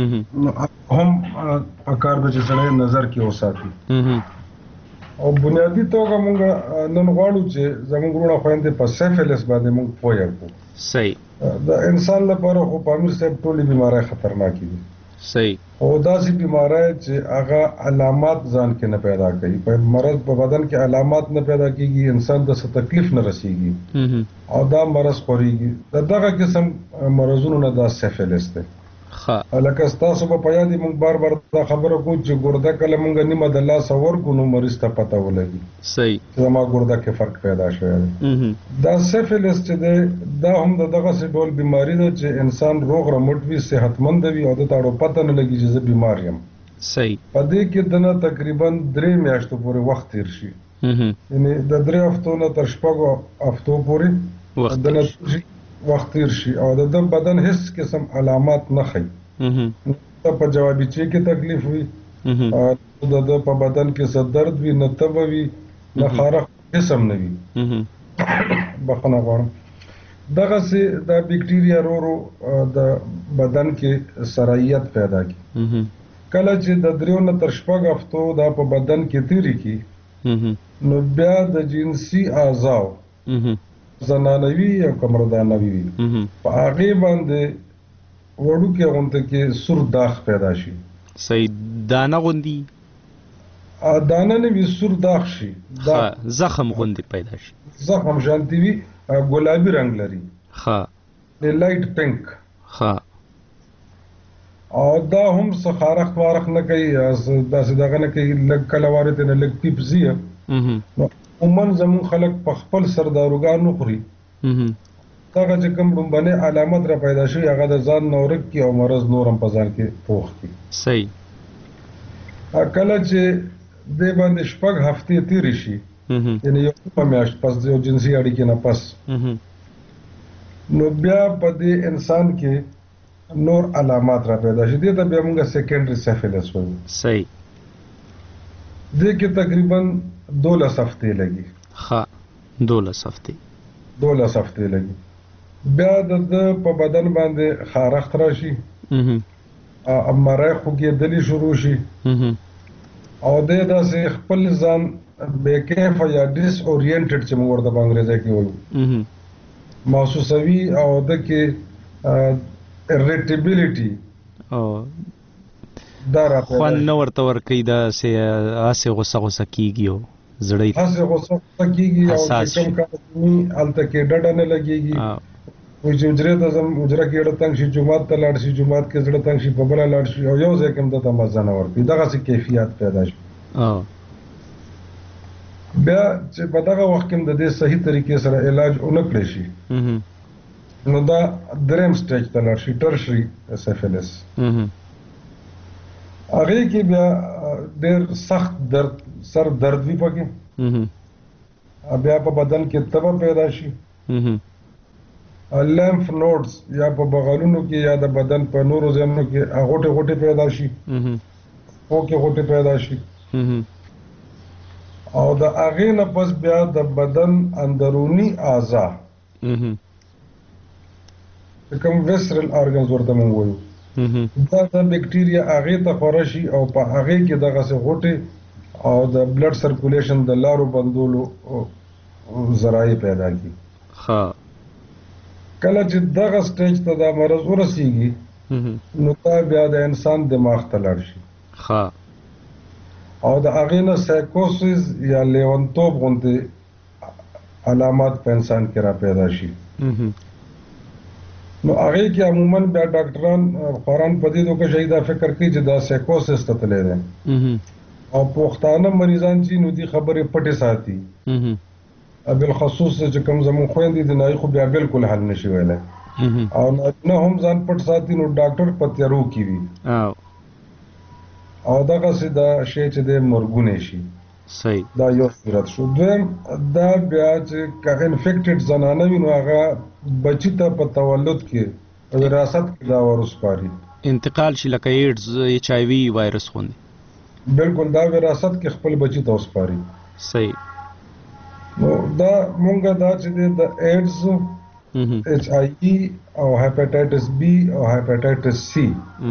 هم پکار به چې سره نظر کې وساتي او بنیادی توګه موږ نن غواړو چې زموږ ورونه خويندې په سیفلس باندې موږ پوهه کوو صحیح د انسان لپاره خو پامیر صاحب ټولې بیماری خطرناکې دي صحیح او داسې بیماری چې هغه علامات ځان کې نه پیدا کوي په مرض په بدن کې علامات نه پیدا کیږي انسان د څه تکلیف نه رسیږي او دا مرض خوريږي دغه قسم مرزونو نه دا سیفلس دی ښه لکه تاسو په پیادي موږ بار بار دا خبره کوو چې ګرده کله موږ نیمه د لاس اور کو نو مریض ته پته ولګي صحیح زما ګرده کې فرق پیدا شوی دا سیفلس چې دی دا هم دغه څه ډول بیماری ده چې انسان روغ رمټ وي صحتمند وي او د تاړو پته نه لګي چې زه بیمار یم صحیح په دې کې دنه تقریبا درې میاشتو پورې وخت تیر شي یعنی د درې هفتو نه تر شپږو هفتو پورې دنه وخت تیر شي او د بدن هیڅ قسم علامات نه خي ته په جوابي چې کې تکلیف وي او د په بدن کې څه درد وي نه تب وي نه خارق قسم نه وي بخنه غواړم دغه سي د بکټیریا رورو د بدن کې سرایت پیدا کی کله چې د دریو نه تر شپږ هفتو دا په بدن کې تیری کی نو بیا د جنسي اعضاء زنانوي او کمردانوي په هغه باندې وړو کې غونته کې سور داغ پیدا شي صحیح دانه غوندي ا دانه نه وي سور داغ شي دا زخم غوندي پیدا شي زخم شانتي وي ګلابي رنگ لري ها د لایټ پینک ها او دا هم سخارخ وارخ نه کوي داسې دغه نه کوي لګ کله وارته نه لګ پیپزیه عموما زمون خلک په خپل سرداروګانو خوري هغه چې کوم باندې علامت را پیدا شي هغه د ځان نورک کی او مرز نورم په ځان کې پوښ کی صحیح کله چې د باندې شپږ هفتې تیر شي یعنی یو په میاشت پس د جنسي اړیکې نه پس نو بیا په دې انسان کې نور علامات را پیدا شي دې ته بیا موږ سیکنډري سیفلس وایو صحیح دې کې تقریبا دولس هفتې لګي ښه دولس هفتې دولس هفتې لګي بیا د په بدن باندې خارښت راشي امره خوږېدلې شروع شي او د داسې خپل ځان بې کیفه یا ډیس اورینټډ چې موږ ورته په انګریزي کې وایو محسوسوي او د کې ارټیبیلیټي او دا راځي خو نو ورته ورکی دا سه اسه غوسه غوسه کیږي زړی اسه غوسه کیږي او کوم کاري الته کې ډډه نه لګيږي او چې اجره د زم اجره کې ډډه تنګ شي جمعات ته لاړ شي جمعات کې زړه تنګ شي په بل لاړ شي او یو ځکه هم د تمزه نه ورته دغه څه کیفیت پیدا شي اه بیا چې په دغه وخت کې د دې صحیح طریقې سره علاج اونکړي شي نو دا دریم سټیج ته لاړ شي ټرشري سیفلس هغه کې بیا ډېر سخت درد سر درد وی پکې بیا په بدن کې تب پیدا شي لیمف نوډز یا په بغلونو کې یا د بدن په نورو ځایونو کې غوټه غوټه پیدا شي او کې غوټه پیدا شي او د هغه نه پس بیا د بدن اندرونی اعضاء کوم ویسرل ارګنز ورته مونږ وایو دا د بکټیریا هغه ته خورشي او په هغه کې دغه څه غوټه او د بلډ سرکولیشن د لارو بندولو ذرایع پیدا کی ها کله چې دغه سټیج ته دا مرض ورسیږي نو دا بیا د انسان دماغ ته لاړ شي ها او د هغه نه سایکوسیس یا لیونتوب غونډه علامات په انسان کې را پیدا شي نو هغه کې عموما بیا ډاکټران خوران په دې دوه شهیدا فکر کوي چې دا سایکوسیس ته تللی دی او پښتانه مریضان چې نو دي خبره پټه ساتي بل خصوص چې کوم زمون خويندې د نای خو بیا بالکل حل نشي ویلای او نه هم ځان پټ ساتي نو ډاکټر پتیرو کی وي او او دغه سي دا شی چې د مرګونه شي صحیح دا یو صورت شو. دویم دا بیا چې که انفیکټډ زنانه وي نو هغه بچی ته په تولد کې وراثت کې دا ورسپاري، انتقال شي لکه ایډز ایچ آی وی وایرس غوندې. بالکل دا وراثت کې خپل بچی ته وسپاري. صحیح. نو دا مونږه دا چې د ایډز ایچ آی وی او هیپاټایټس بی او هیپاټایټس سی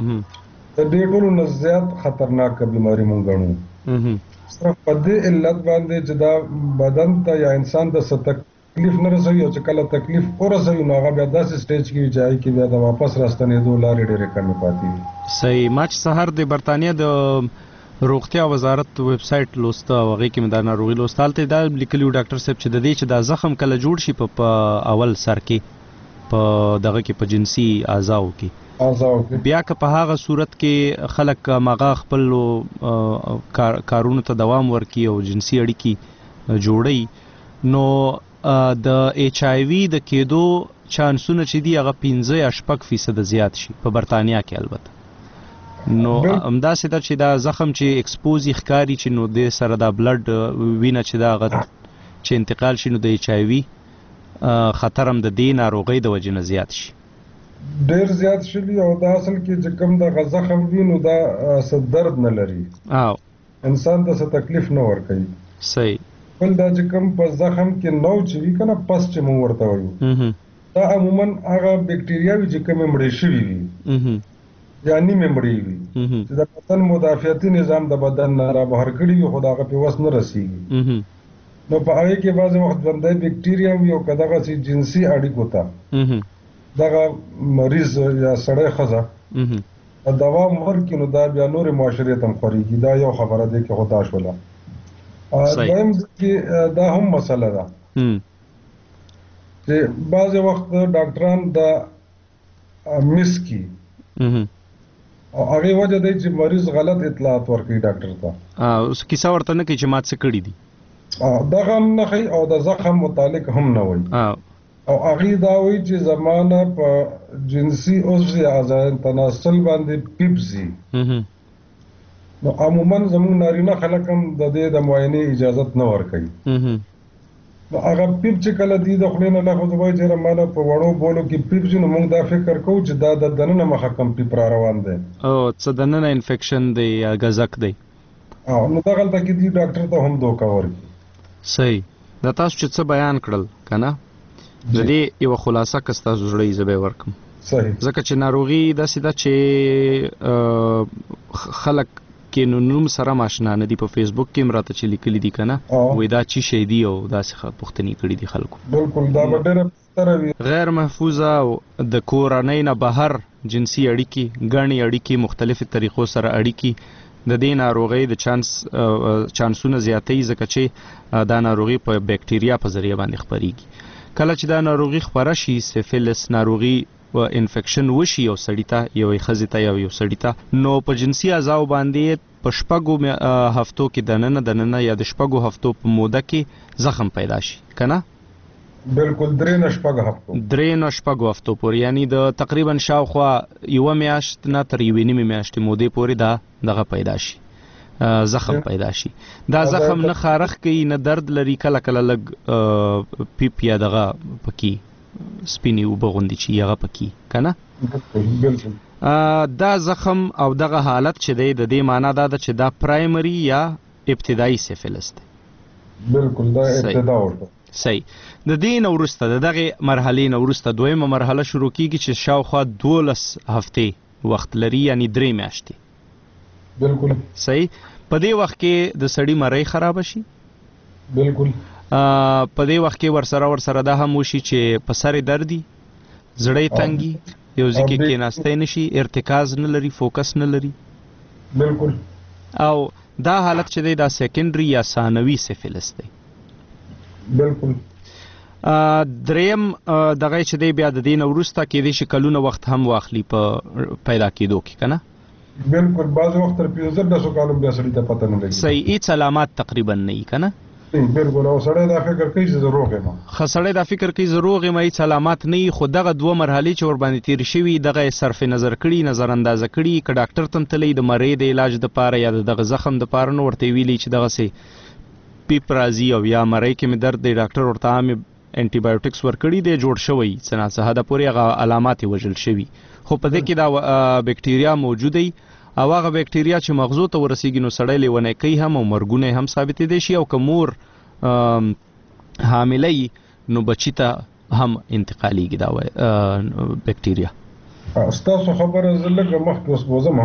د دې ټولو نه زیات خطرناک بیماری مونږ ګڼو. صرف په دې علت باندې چې دا بدن ته یا انسان ته څه تکلیف نه رسوي او چې کله تکلیف ورسوي نو هغه بیا داسې سټیج کې وي چې هغې کې بیا د واپس راستنېدو لارې ډېرې کمې پاتې وي. صحیح. ما چې سهار د برطانیه د روغتیا وزارت ویب سایټ لوسته او هغې کې مې دا ناروغي لوسته، هلته دا لیکلي و ډاکټر صاحب چې د دې چې دا زخم کله جوړ شي په اول سر کې په دغه کې په جنسي اعضاو کې بیا که په هغه صورت کې خلک ماغه خپل کارونو ته دوام ورکي او جنسي اړیکې جوړي نو د ایچ آی وی د کېدو چانسونه چې دي هغه پنځه یا شپږ فیصد زیات شي په برطانیه کې. البته نو همداسې ده چې دا زخم چې ایکسپوز ښکاري چې نو د سره دا بلډ وینه چې دا هغه چې انتقال شي نو د ایچ آی وی خطر هم د دې ناروغۍ د وجې نه زیات شي، ډیر زیات شوي. او دا اصل کې چې کوم دغه زخم وي نو دا څه درد نه لري، انسان ته څه تکلیف نه ورکوي. صحیح. بل دا چې کوم په زخم کې نو چې وي که نه پس چې مونږ ورته وایو دا عموما هغه بکټریاوي چې کومې مړې شوي وي یا نیمې مړې وي چې د بدن مدافعتي نظام د بدن نه رابهر کړي وي خو د هغه پې وس نه رسېږي. نو په هغې کې بعضې وخت ژوندی بکټریا وي او که دغسې جنسي اړیکو ته دغه مریض یا سړی ښځه دوام ورکړي نو دا بیا نورې معاشرې ته هم خورېږي. دا یو خبره دی کې خو دا شوله. دویم کې دا هم مسله ده چې بعضې وخت ډاکټران دا مس کي او هغې وجه دی چې مریض غلط اطلاعات ورکوي ډاکټر ته، اوس کیسه ورته نه کوي چې ما څه کړي دي، دغه هم نه ښایي او د زخم متعلق هم نه وایي او هغې دا وایي چې زمانه په جنسي عضو یا اعضای تناسل باندې پیپزي. نو عموما زموږ نارینه خلک هم د دې د معاینې اجازت نه ورکوي. نو هغه پیپ چې کله دی د خولې نه لغوه وایي چې ماله په وړو بولو کې پیپ شي نو موږ دا فکر کوو چې دا د دننه مخه کم پیپ را روان دی او څه دننه انفیکشن دی یا ګزک دی. نو دغلته کې دی ډاکټر ته هم دوکه ورکړي. صحیح. دا تاسو چې څه بیان کړل که نه د دې یوه خلاصه که ستاسو زړه یې زه به یې ورکړم. صحیح. ځکه چې ناروغي داسې ده چې خلک کې نو نوم سره ماشنا نه دي. په فیسبوک کې هم راته چې لیکلي دي که نه وایي دا چی شی دي او داسې پوښتنې کړي دي خلکو. بالکل دا به ډېره بهتره وي. غیر محفوظه او د کورنۍ نه بهر جنسي اړیکې ګڼې اړیکې مختلفې طریقو سره اړیکې د دې ناروغۍ د چانس چانسونه زیاتوي ځکه چې دا ناروغي په بکټریا په ذریعه باندې خپرېږي. کله چې دا ناروغي خپره شي سیفیلس ناروغي و انفیکشن وشي یو سړی ته یوې ښځې ته یا یو سړي ته نو په جنسي اعضاو باندې په شپږو هفتو کې دننه دننه یا د شپږو هفتو په موده کې زخم پیدا شي که نه؟ بالکل درې نه شپږ هفتو درې نه شپږو هفتو پورې یعنی د تقریبا شاوخوا یوه میاشت نه تر یوې نیمې میاشتې مودې پورې دا دغه پیدا شي زخم پیدا شي. دا زخم نه خارښ کوي نه درد لري، کله کله لږ پیپ یا دغه پکې سپینې اوبه غوندې چې هغه پکې که نه. دا زخم او دغه حالت چې دی د دې معنا دا ده چې دا پرایمري یا ابتدایي سیفیلس دی. بالکل دا ابتدا ورته. صحیح. د دې نه وروسته د دغې مرحلې نه وروسته دویمه مرحله شروع کېږي چې شاوخوا دولس هفتې وخت لري یعنی درې میاشتې. بالکل صحیح. په دې وخت کې د سړي مرۍ خرابه شي. بالکل. په دې وخت کې ورسره ورسره دا هم وشي چې په سر یې دردي، زړه یې تنګي، یو ځای کې کېناستی نه شي، ارتکاز نه لري، فوکس نه لري. بالکل. او دا حالت چې دی دا سیکنډري یا ثانوي سیفیلس دی. بالکل. دریم دغه چې دی بیا د دې نه وروسته کېدای شي کلونه وخت هم واخلي په پیدا کېدو کې که نه؟ بالکل. بعض وخت تر پنځه لسو کالو بیا سړي ته پته نه لګي. صحیح. هېڅ علامات تقریبا نه وي که نه؟ بالکل. او سړی دا فکر کوي چې زه روغ یم. ښه سړی دا فکر کوي زه روغ یم، هېڅ علامات نه وي، خو دغه دوه مرحلې چې ورباندې تېرې شوي دغه یې صرف نظر کړي، نظر اندازه کړي، که ډاکټر ته هم تللی د مرۍ د علاج دپاره یا د دغه زخم دپاره نو ورته یې ویلي چې دغسې پیپ راځي او یا مرۍ کې مې درد دی ډاکټر ورته عام انټي بایوټکس ورکړي دی جوړ شوی څه ناڅه حده پورې هغه علامات یې وژل شوي خو په دې کې دا بکټیریا موجود دی او هغه بکټیریا چې مغزو ته ورسیږي نو سړی لیونی کوي هم او مرګونه هم ثابتېدی شي او که مور حامله وي نو بچي ته هم انتقالیږي دا بکټیریا. ستاسو خبره زه لږه مخکې اوس بوزم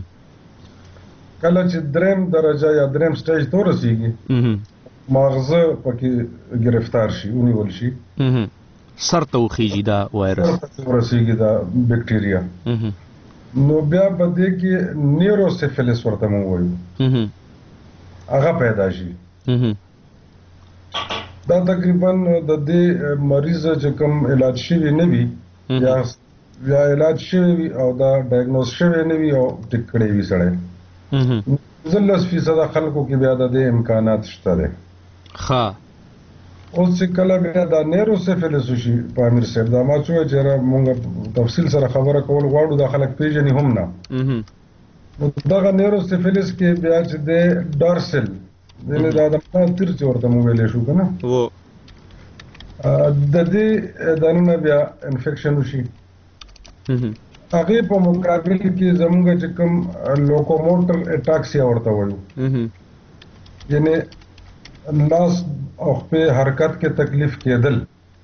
کله چې دریم درجه یا دریم سټیج ته ورسیږي مغزه پکې گرفتار شي ونیول شي سر ته وخیږي دا وایرس سر ته ورسیږي دا بکټیریا نو بیا په دې کې نیوروسیفیلس ورته موږ وایو هغه پیدا شي دا تقریبا د دې مریض چې کوم علاج شوی نه وي یا یا علاج شوی وي او دا ډایګنوز شوی نه وي او ټیک کړی وي سړی زلس فیصد خلکو کې بیا د دې امکانات شته دی ښه اوس چې کله بیا دا نیوروسیفیلس شي په امیر صاحب دا ما چې چې موږ تفصیل سره خبره کول غواړو دا خلک پیژني هم نه نو دغه نیوروسیفیلس کې بیا چې د ډارسل دنه دا د تیر چې ورته مو ویلې شو کنه و د دې دنه بیا انفیکشن وشي هغه په مقابل کې زموږ چې کوم لوکوموټر اټاکسیا ورته وایو یعنی لاس او په حرکت کې تکلیف کېدل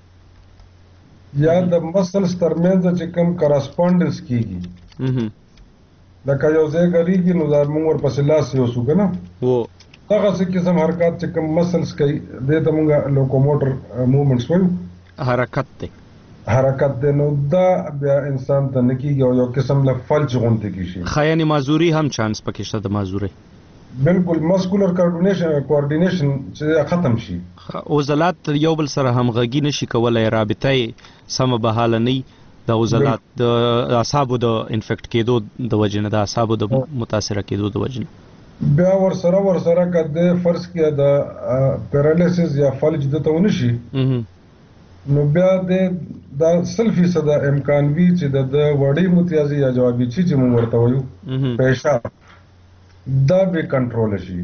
یا د مسلز ترمنځ چې کوم کرسپونډنس کیږي لکه یو ځای غریږي نو دا موږ ورپسې لاس یو سو کنه و دغه څه قسم حرکت چې کوم مسلز کوي د ته موږ لوکوموټر موومنټس وایو حرکت دی حرکت دی نو دا بیا انسان ته نه کېږي او یو قسم له فلج غوندې کېږي ښه یعنې معذوري هم چانس پکې شته د معذورۍ بالکل مسکولر کوارډینیشن کوارډینیشن چې ختم شي عضلات یو بل سره همغږي نشي کولی رابطه یې سمه بحاله نه د عضلات د اعصابو د انفیکټ کېدو د وجې نه د اعصابو د متاثره کېدو د وجې نه بیا ورسره ورسره که د فرض کړه د پیرالیسس یا فلج دته ونه شي نو بیا د دا سل فیصد امکان وي چې د وړې متیازي یا جوابي چی چې موږ ورته وایو پیشاب دا به کنټرول شي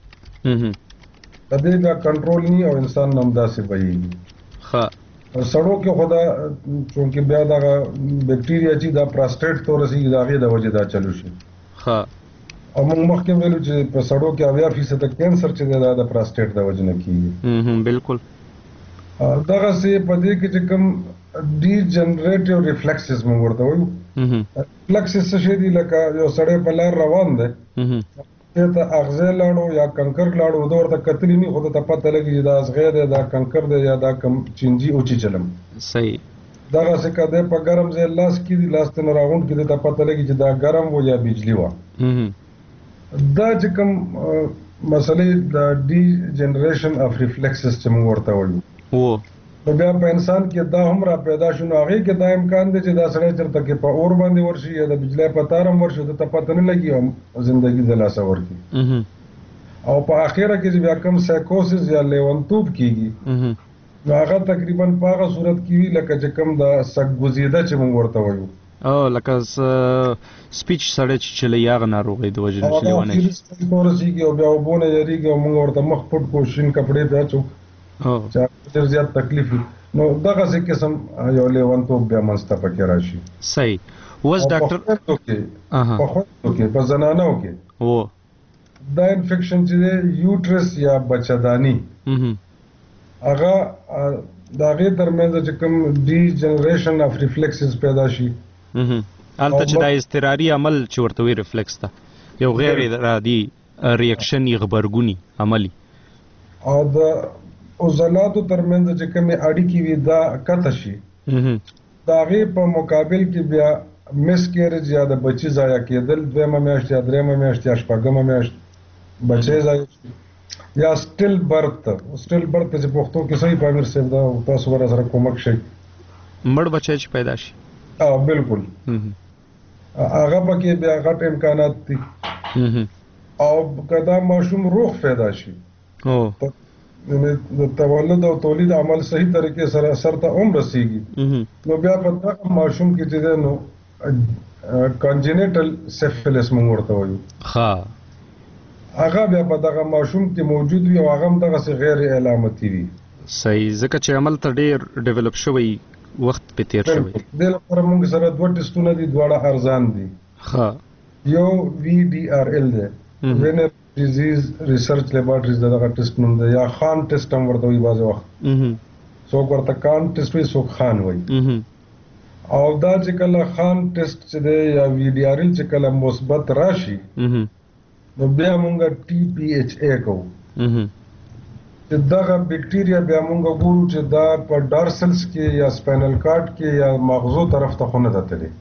د دې دا کنټرول نه او انسان نوم داسې وایي ښه سړو کې خدا چونکه بیا دا بکټیریا چې دا پراسټیټ تو رسیږي دا غي د وجې دا چلو شي ښه او موږ مخکې ویلو چې په سړو کې اویا فیصد کینسر چې دی دا د پراسټیټ د وجې نه کېږي بالکل دغسې په دې کې چې کوم ډي جنریټیو ریفلیکسز موږ ورته وایو ریفلیکسز څه شی دي لکه یو سړی په لار روان دی دې ته اغزی لاړو یا کنکر لاړو ده ورته کتلی نه خو ته پته لګي چې دا اغزی دی دا کنکر دی یا دا کم چینجي اوچی چلم صحیح دغسې که دی په ګرم ځای لاس کې دي لاس ته نه راغونډ کړي ته پته لګي چې دا ګرم و یا بجلي وه دا چې کوم مسلې د ډي جنریشن اف ریفلیکسز چې موږ ورته وایو نو بیا په انسان کې دا هم را پیدا شو نو هغې کې دا امکان دی چې دا سړی چېرته کې په اور باندې ورشي یا د بجلی په تار هم ورشي ته پته نه لګي او زندګي د لاسه ورکړي او په اخره کې چې بیا کوم سایکوسس یا لیونتوب کېږي نو هغه تقریبا په هغه صورت کې وي لکه چې کوم د سګګزیده چې موږ ورته وایو او لکه سپیچ سړی چې چلی هغه ناروغۍ د وجې نه چې لیونی شي ورسېږي او بیا اوبو نه یېرېږي او موږ ورته مخ پټ کړو شین کپړې پې اچو چې هغه ډېر زیات تکلیف وي نو دغسې قسم یو لیونتوب بیا منځته پکې راشي صحیح اوس ډاکټر په خویندو کې په زنانو کې دا انفیکشن چې دی یوټرس یا بچهداني هغه د هغې ترمنځ چې کوم ډي جنریشن اف ریفلیکسز پیدا شي هلته چې دا اضطراري عمل چې ورته وایي ریفلیکس ته یو غیر ارادي ریاکشن یې غبرګوني عملي او د عضلاتو ترمنځ چې کومې اړیکې وي دا قطع شي د هغې په مقابل کې بیا مس کیریج یا د بچي ضایع کېدل دویمه میاشت یا درېیمه میاشت یا شپږمه میاشت بچی ضایع شي یا سټل برت سټل برت چې پښتو کې صحیح په امیر صاحب دا تاسو ورا سره کومک شي مړ بچی چې پیدا شي اه بالکل هغه پکې بیا غټ امکانات دي او کدا ماشوم روغ پیدا شي او د تولد او تولید عمل صحیح طریقې سره سر ته هم رسیږي نو بیا په دغه ماشوم کې چې دی نو کانجینیټل سیفلس موږ ورته وایو ښه هغه بیا په دغه ماشوم کې موجود وي او هغه هم دغسې غیر علامتي وي. صحیح، ځکه چې عمل ته ډېر ډیولپ شوی وخت په تیر شوی. دې لپاره موږ سره دوه ټسټونه دي، دواړه ارزان دي. ښه. یو وی ډي آر ال دی، وینر ډیزیز ریسرچ لیبارټریز دغه ټسټ نوم دی، یا خان ټسټ هم ورته وایي بعضې وخت. څوک ورته کان ټسټ وایي، څوک خان وایي. او دا چې کله خان ټسټ چې دی یا وی ډي آر ال چې کله مثبت راشي نو بیا مونږ ټي پی ایچ ای کوو. چې دغه بیکټیریا بیا مونږ ګورو چې دا په ډارسلز کې یا سپاینل کارډ کې یا مغزو طرف ته خو نه ده تللی.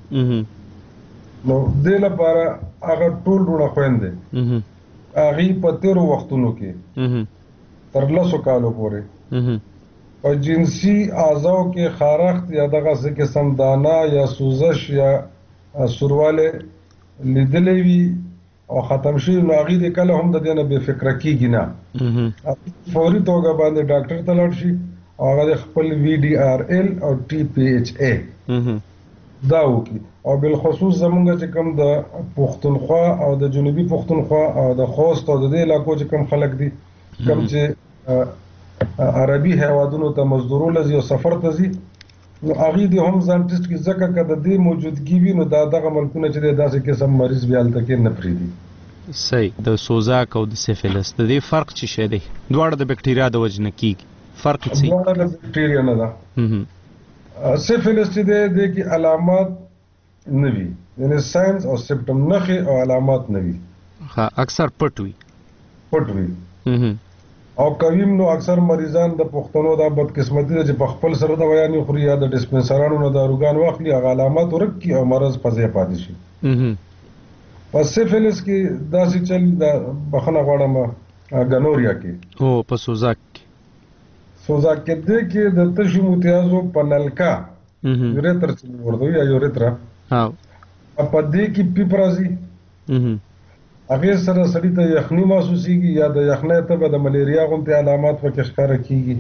نو دې لپاره هغه ټول وروڼه خویندې هغې په تېرو وختونو کې تر لسو کالو پورې په جنسي اعضاو کې خارښت یا دغسې قسم دانه یا سوزش یا سوروالی لیدلی وي او ختم شي، نو هغې دې کله هم د دې نه بې فکره کېږي نه، فوري توګه باندې ډاکټر ته لاړ شي او هغه د خپل وي ډي آر ال او ټي پی ایچ ای دا وکړي. او بالخصوص زمونږ چې کوم د پښتونخوا او د جنوبي پښتونخوا او د خوست او د دې علاقو چې کوم خلک دي کوم چې عربي هیوادونو ته مزدورو لځي او سفر ته ځي، نو هغې دې هم ځان ټسټ کړي، ځکه که د دې موجودګي وي نو دا دغه ملکونه چې دی داسې قسم مریض بیا هلته کې نه پرېږدي. صحیح. د سوزاک او د سیفلس د دې فرق څه شی دی؟ دواړه د بکټریا د وجې نه کېږي، فرق یې څه؟ دواړه د بکټریا نه ده. سیفلس چې دی دې کې علامات نه وي، یعنې ساینس او سمپټم نښې او علامات نه وي، اکثر پټ وي. پټ وي او کویم نو اکثر مریضان د پښتنو دا بدقسمتي ده چې په خپل سره دوايانې خوري یا د ډسپنسرانو نه داروګان واخلي، هغه علامات ورک کړي او مرض په ځای پاتې شي. په سیفلس کې داسې چل د بخښنه غواړم ګنوریا کې او په سوزاک کې سوزاک کې دې کې د تشو متیازو په نلکا یوریتر چې ورته یا یوریترا په دې کې پیپ راځي، هغې سره سړي ته یخني محسوسېږي یا د یخنۍ تبه د ملیریا غوندې علامات پکې ښکاره کېږي.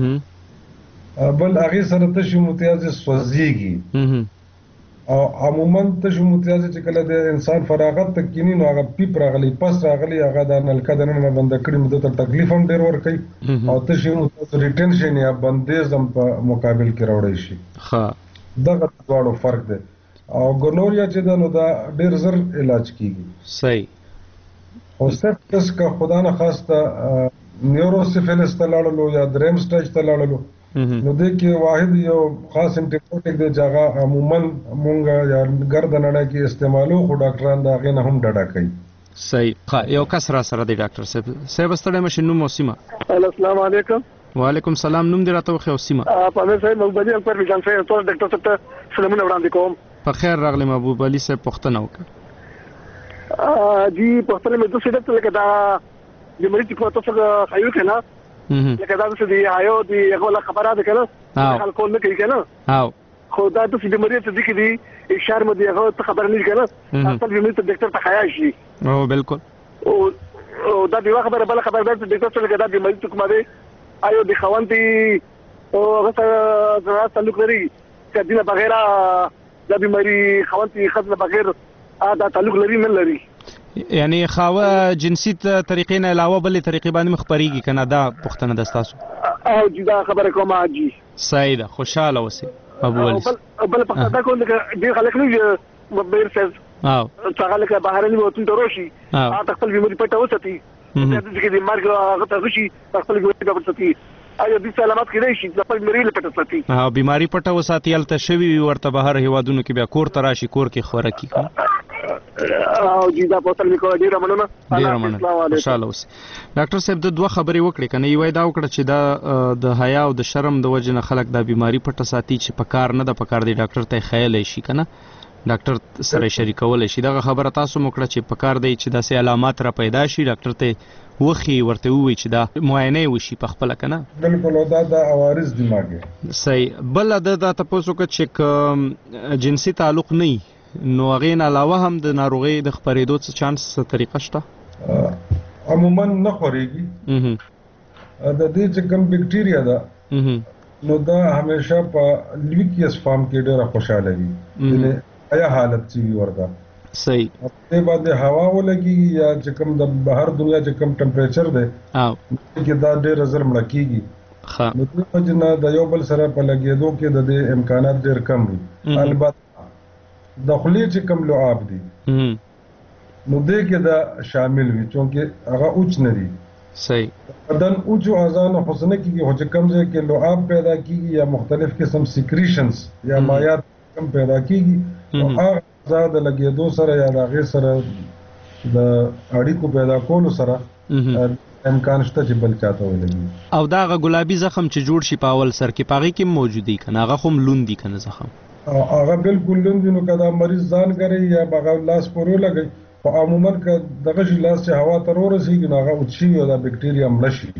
بل هغې سره تشې متیازې سوځېږي او عموما تشې متیازې چې کله د انسان فراغت ته کیني نو هغه پیپ راغلی پس راغلی هغه د نلکه دننه بنده کړي نو دته تکلیف هم ډېر ورکوي او تشې متیازې ریټنشن یا بندیز هم په مقابل کې راوړی شي. دغه دواړو فرق دی. او ګنوریا چې ده نو دا ډېر زر علاج کېږي. صحیح. او سیفلس که خدا نه خواسته نیوروسیفلس ته لاړلو یا دریم سټیج ته لاړلو نو دې کې واحد یو خاص انټیبیوټیک دی چې هغه عموما مونږ یا ګرد نړۍ کې استعمالو، خو ډاکټران د هغې نه هم ډډه کوي. صحیح. یو کس را سره دی ډاکټر صاحب. صاحب ستړی مشي، نوم او سیمه؟ السلام علیکم. وعلیکم السلام. نوم دې راته وښیه او سیمه؟ پامیر صاحب محبوب علي اکبر ویجان صاحب ټول ډاکټر صاحب ته سلامونه وړاندې کوم. په خیر راغلی محبوب علي صاحب. پوښتنه وکړه. جی پښتنه مې دوه څه لکه دا د مریض په تاسو خایو کنه لکه دا څه دی آیو دی هغه خبره ده کنه خلکو نه کوي کنه او خو دا د دې مریض څه دي کې دی اشاره مې هغه خبر نه کنه اصل دې مې ته ډاکټر ته خیا شي. او بالکل. او دا دی خبره بل خبر ده ډاکټر څه لکه دا د مریض کومه دی آیو د خوانتي او هغه سره تعلق لري کدی نه بغیر د بیماری خوانتي خدمت بغیر دا تعلق لري نه لري، یعنی خاوه جنسي طریقې نه علاوه بلې طریقې باندې مخبرېږي که نه؟ دا پوښتنه ده ستاسو؟ او جی دا خبره کوم حاجي. صحیح ده. خوشحاله اوسئ ابو علي. بل پښتنه دا کوم ډېر خلک نه مبیر صاحب او چې هغه لکه بهرني وطن ته راشي هغه خپل بیماري پټه وساتي، چې د مرګ هغه ته راشي خپل بیماري پټه وساتي. ایا دې علامات کېدای شي د خپل بیماري پټه وساتي؟ ها بیماري پټه وساتي هلته شوي وي ورته بهر هېوادونو کې بیا کور ته راشي کور کې خوره کړي. او جی دا پوښتنه مې کوله. ډېره مننه. ډېره مننه. خوشحاله اوسئ. ډاکټر صاحب د دوه خبرې وکړې که نه؟ یوه یې دا وکړه چې دا د حیا او د شرم د وجې نه خلک دا بیماري پټه ساتي چې په کار نه ده پکار دی ډاکټر ته یې ښیلی شي که نه، ډاکټر سره یې شریکولی شي. دغه خبره تاسو م وکړه چې پکار دی چې داسې علامات را پیدا شي ډاکټر ته وخی ورته ووایي چې دا معاینه یې وشي په خپله که نه؟ بالکل. او دا د عوارض دماغ دی. صحیح. بله ده دا تپوس وکړه چې که جنسي تعلق نه وي نو هغې نه علاوه هم د ناروغۍ د خپرېدو څه چانس څه طریقه شته؟ عموما نه خورېږي. د دې چې کوم بکټیریا ده نو دا همیشه په لیوکیس فارم کې ډېره خوشحاله وي، یعنې ایا حالت چې وي ورته صحیح په باندې هوا ولګي یا چې کوم د بهر دنیا چې کوم ټمپریچر دی او کې دا ډېر زر مړه کیږي ښه نو د وجنه د یو بل سره په لګېدو کې د دې امکانات ډېر کم وي البته د خولې چې کوم لعاب دي نو دې کې دا شامل وي چونکه هغه اوچ نه دي صحیح بدن اوچو اذان حسنه کیږي خو چې کم ځای کې لعاب پیدا کیږي یا مختلف قسم سیکریشنز یا مایات کم پیدا کیږي او هغه زاد لګېدو سره یا د هغې سره د اړیکو پیدا کولو سره امکان شته چې بل چاته ولګي او دا هغه ګلابي زخم چې جوړ شي په اول سر کې په هغې کې موجود دي که نه هغه خو هم لوند دي که نه زخم هغه بالکل لوند دي نو که دا مریض ځان کوي یا هغه لاس پورې ولګوي خو عموما که دغه شي لاس چې هوا ته راورسېږي نو هغه اوچ شي او دا بکټریا مړه شي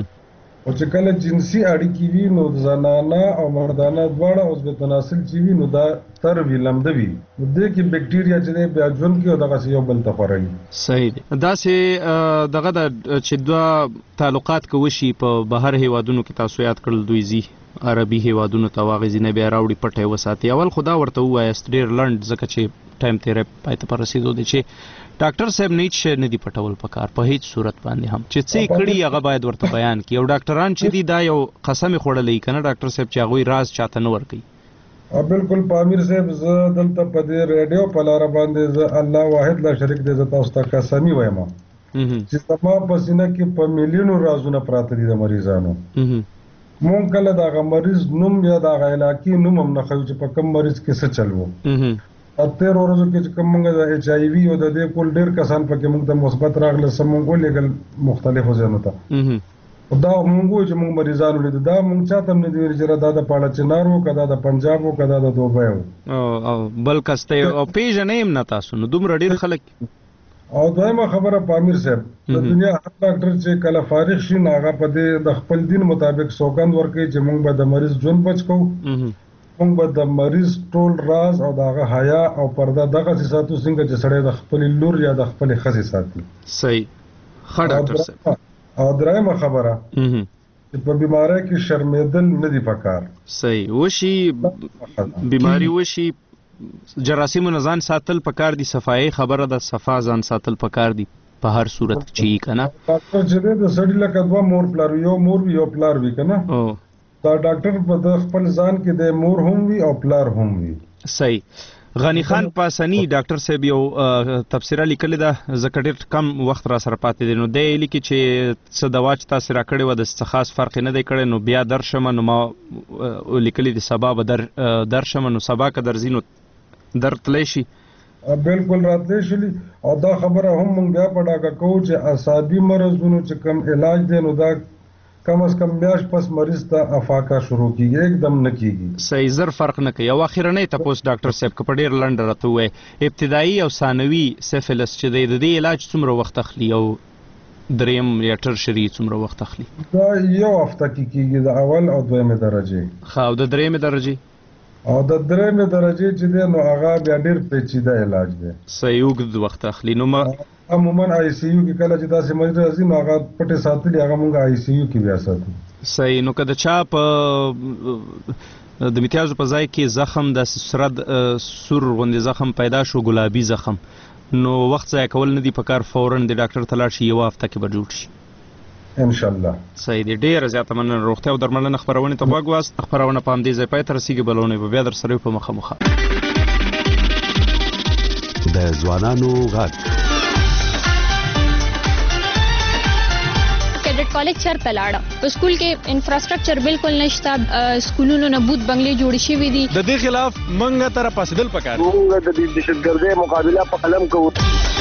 او چې کله جنسي اړیکې وي نو زنانه او مردانه دواړه عضو تناسل چې وي نو دا تر وي لمده وي نو دې کې بکټریا چې دی بیا ژوند کوي او دغسې یو بل ته خوروي صحیح دی داسې دغه د چې دوه تعلقات که وشي په بهر هیوادونو کې تاسو یاد کړل دوی ځي عربي هیوادونو ته واغې ځینې بیا راوړي پټه یې وساتي اول خو دا ورته ووایاست ډېر لنډ ځکه چې ټایم تیری پای ته په رسېدو دی چې ډاکټر صاحب نه هیڅ شی نه دي پټول پکار په هیڅ صورت باندې هم چې څه کړي هغه باید ورته بیان کړي او ډاکټران چې دي دا یو قسم یې خوړلی که نه ډاکټر صاحب چې هغوی راز چاته نه ورکوي بالکل پامیر صاحب زه دلته په دې ریډیو په لاره باندې زه الله واحد لا شریک دی زه تاسو ته قسمي وایم چې زما په سینه کې په میلیونو رازونه پراته دي د مریضانو مونږ کله د هغه مریض نوم یا د هغه علاقې نوم هم نه ښیو چې په کوم مریض کې څه چل و تېرو ورځو کې چې کوم مونږ د ایچ آی وي او د دې کول ډېر کسان پکې مونږ ته مثبت راغله څه مونږ ولېږل مختلفو ځایونو ته دا مونږ وایو چې مونږ مریضان ولیدو دا مونږ چاته هم نه دي ویلي چې دا د پاړه چنار و که دا د پنجاب و که دا د دوبۍ و بل کس ته او پېژنئ هم نه تاسو نو دومره ډېر خلک او دویمه خبره پامیر صاحب د دنیا هر ډاکټر چې کله فارغ شي نو هغه په دې د خپل دین مطابق سوګند ورکوي چې مونږ به د مریض ژوند بچ کوو مونږ به د مریض ټول راز او د هغه حیا او پرده دغسې ساتو څنګه چې سړی د خپلې لور یا د خپلې ښځې ساتي صحیح ښه ډاکټر صاحب او درېیمه خبره چې په بیماری کې شرمېدل نه دي پکار صحیح وشي بیماری وشي جراثیمو نه ځان ساتل پکار دي صفایي خبره ده صفا ځان ساتل پکار دي په هر صورت کې چې که نه ډاکټر چې دی د سړي لکه دوه مور پلار وي یو مور وي یو پلار وي که نه دا ډاکټر په د خپل ځان کې د مور هم وي او پلار هم وي صحیح غنی خان پاسنی ډاکټر صاحب یو تفسیره لیکلې ده ځکه ډېر کم وخت را سره پاتې دی نو دی یې لیکي چې څه دوا چې تاسې راکړې وه د څه خاص فرق یې نه دی کړی نو بیا درشمه نو ما لیکلي دي سبا به در درشمه نو سبا که درځي نو درد تلی شي بالکل راتلی شي او دا خبره هم موږ بیا په ډاګه کوو چې اعصابي مرضونو چې کوم علاج دی نو دا کم از کم میاشت پس مریض ته افاقه شروع کیږي एकदम نه کیږي صحیح زر فرق نه کوي او اخرنۍ تپوس ډاکټر صاحب که په ډېر لنډ راته ووایي ابتدایي او ثانوي سفلس چې دی د دې علاج څومره وخت اخلي او دریم یا ټرشري څومره وخت اخلي دا یو هفته کې کیږي د اول او دویمې درجې ښه او د درېیمې درجې او د درېیمې درجې چې دی نو هغه بیا ډېر پیچیده علاج دی صحیح اوږد وخت اخلي نو عموما آی سی یو کې کله چې داسې مریض راځي نو هغه پټې ساتلي هغه موږ آی سی یو کې بیا ساتو صحیح نو که د چا په د میتیازو په ځای کې زخم د سرد سور غوندې زخم پیدا شو ګلابي زخم نو وخت ضایع کول نه دي پکار فوراً د ډاکټر ته لاړ شي یوه هفته کې به جوړ شي انشاءالله صحیح دی ډېره زیاته مننه روغتیا او درملنه خپرونې ته غوږ واست خپرونه په همدې ځای پای ته رسېږي بلونه به بیا در سره په مخه مخه د ځوانانو غږ کیډټ کالج چرته لاړه په سکول کې انفراستراکچر بالکل نشته سکولونو نه بوت بنگلې جوړې شوې دي د دې خلاف منګه تر پاسدل پکار موږ د دهشتګردۍ مقابله په قلم کوو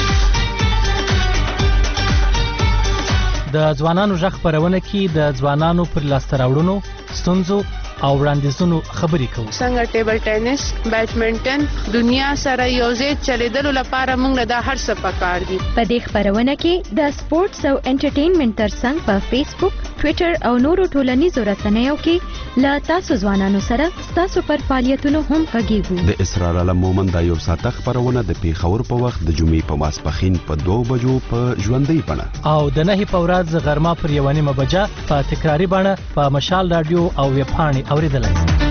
د ځوانانو غږ خپرونه کې د ځوانانو پر لاسته راوړنو ستونزو او وړاندیزونو خبرې کوو څنګه ټیبل ټینس بیډمنټن دنیا سره یوځای چلیدلو لپاره موږ له دا هر څه پکار دي په دې خپرونه کې د سپورتس او انټرټینمنټ ترڅنګ په فیسبوک ټویټر او نورو ټولنیزو رسنیو کې له تاسو ځوانانو سره ستاسو پر فعالیتونو هم غږیږو د اسرار عالم مومن دا یو ساعته خپرونه د پیښور په وخت د جمعې په ماسپښین په دوه بجو په ژوندۍ بڼه او د نهې په ورځ غرمه پر یوه نیمه بجه په تکراري بڼه په مشال راډیو او ویبپاڼې اوریدلای